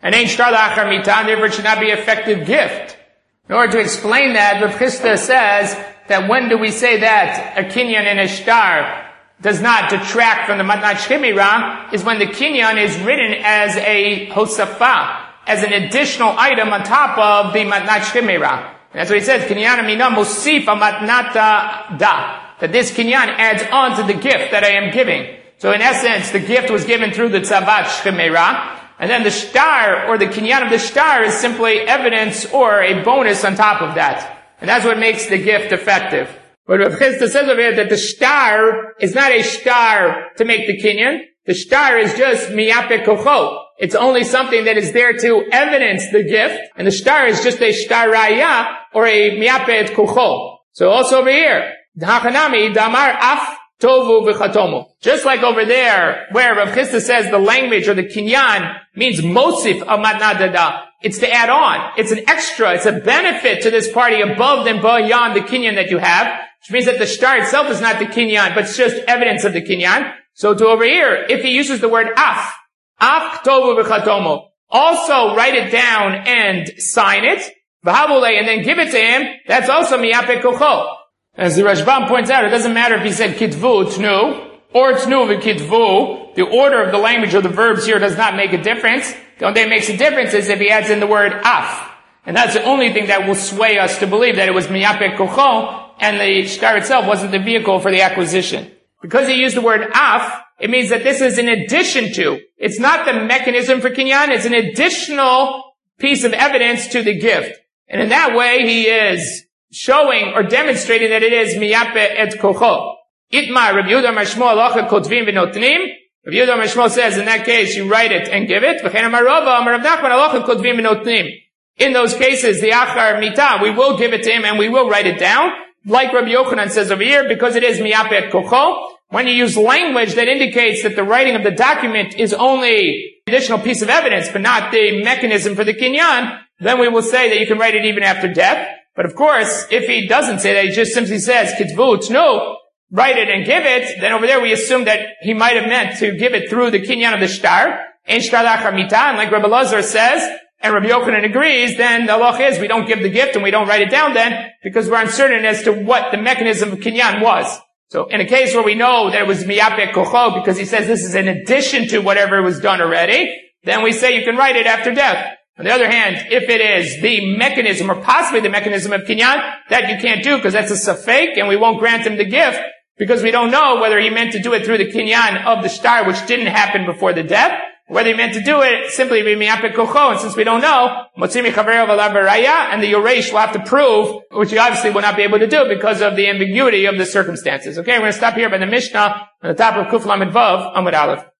[SPEAKER 1] and ain't shtar la'achar mitah, therefore it should not be an effective gift. In order to explain that, Rav Chisda says that when do we say that a kinyan and a shtar does not detract from the matnat shchimira is when the kinyan is written as a hosafa, as an additional item on top of the matnat shchimira. And that's what he says, kinyan mina musif matnata da. That this kinyan adds on to the gift that I am giving. So in essence, the gift was given through the tzavat shchimira, and then the shtar, or the kinyan of the shtar, is simply evidence or a bonus on top of that. And that's what makes the gift effective. But Rav Chisda says over here that the shtar is not a shtar to make the kinyan. The shtar is just miyape kocho. It's only something that is there to evidence the gift. And the shtar is just a shtar raya, or a miyape et kocho. So also over here, Hachanami damar af tovu v'chatomu. Just like over there, where Rav Chisda says the language or the kinyan means mosif of matnat dada. It's to add on. It's an extra. It's a benefit to this party above and beyond the kinyan that you have, which means that the shtar itself is not the kinyan, but it's just evidence of the kinyan. So to over here, if he uses the word af tovu v'chatomu, also write it down and sign it, v'havule, and then give it to him, that's also miyape kocho. As the Rashbam points out, it doesn't matter if he said kitvu, tnu, or tnu v'kitvu. The order of the language of the verbs here does not make a difference. The only thing that makes a difference is if he adds in the word af. And that's the only thing that will sway us to believe that it was miyape kocho, and the shtar itself wasn't the vehicle for the acquisition. Because he used the word af, it means that this is in addition to. It's not the mechanism for kinyan, it's an additional piece of evidence to the gift. And in that way, he is showing or demonstrating that it is miyape et kocho. Itmar, Rabbi Yehuda Amar Shmuel halacha kotvim v'notnim. Rabbi Yehuda Amar Shmuel says in that case you write it and give it. V'chein Amar Rava Amar Rav Nachman halacha kotvim v'notnim. In those cases, the achar mitah, we will give it to him and we will write it down. Like Rabbi Yochanan says over here, because it is miyape et kocho. When you use language that indicates that the writing of the document is only an additional piece of evidence, but not the mechanism for the kinyan, then we will say that you can write it even after death. But of course, if he doesn't say that, he just simply says, kitvu tnu, write it and give it, then over there we assume that he might have meant to give it through the kinyan of the shtar, ein shtar la'achar mitah, and like Rabbi Lazar says, and Rabbi Yochanan agrees, then the halach is we don't give the gift and we don't write it down then, because we're uncertain as to what the mechanism of kinyan was. So in a case where we know that it was miyape kocho, because he says this is in addition to whatever was done already, then we say you can write it after death. On the other hand, if it is the mechanism or possibly the mechanism of kinyan, that you can't do because that's a safek and we won't grant him the gift because we don't know whether he meant to do it through the kinyan of the shtar, which didn't happen before the death, or whether he meant to do it simply miyape kocho, and since we don't know, motzimi chaverov alav raya, and the yoresh will have to prove, which he obviously will not be able to do because of the ambiguity of the circumstances. Okay, we're going to stop here by the Mishnah on the top of Kuf Lamed Vav Amud Aleph.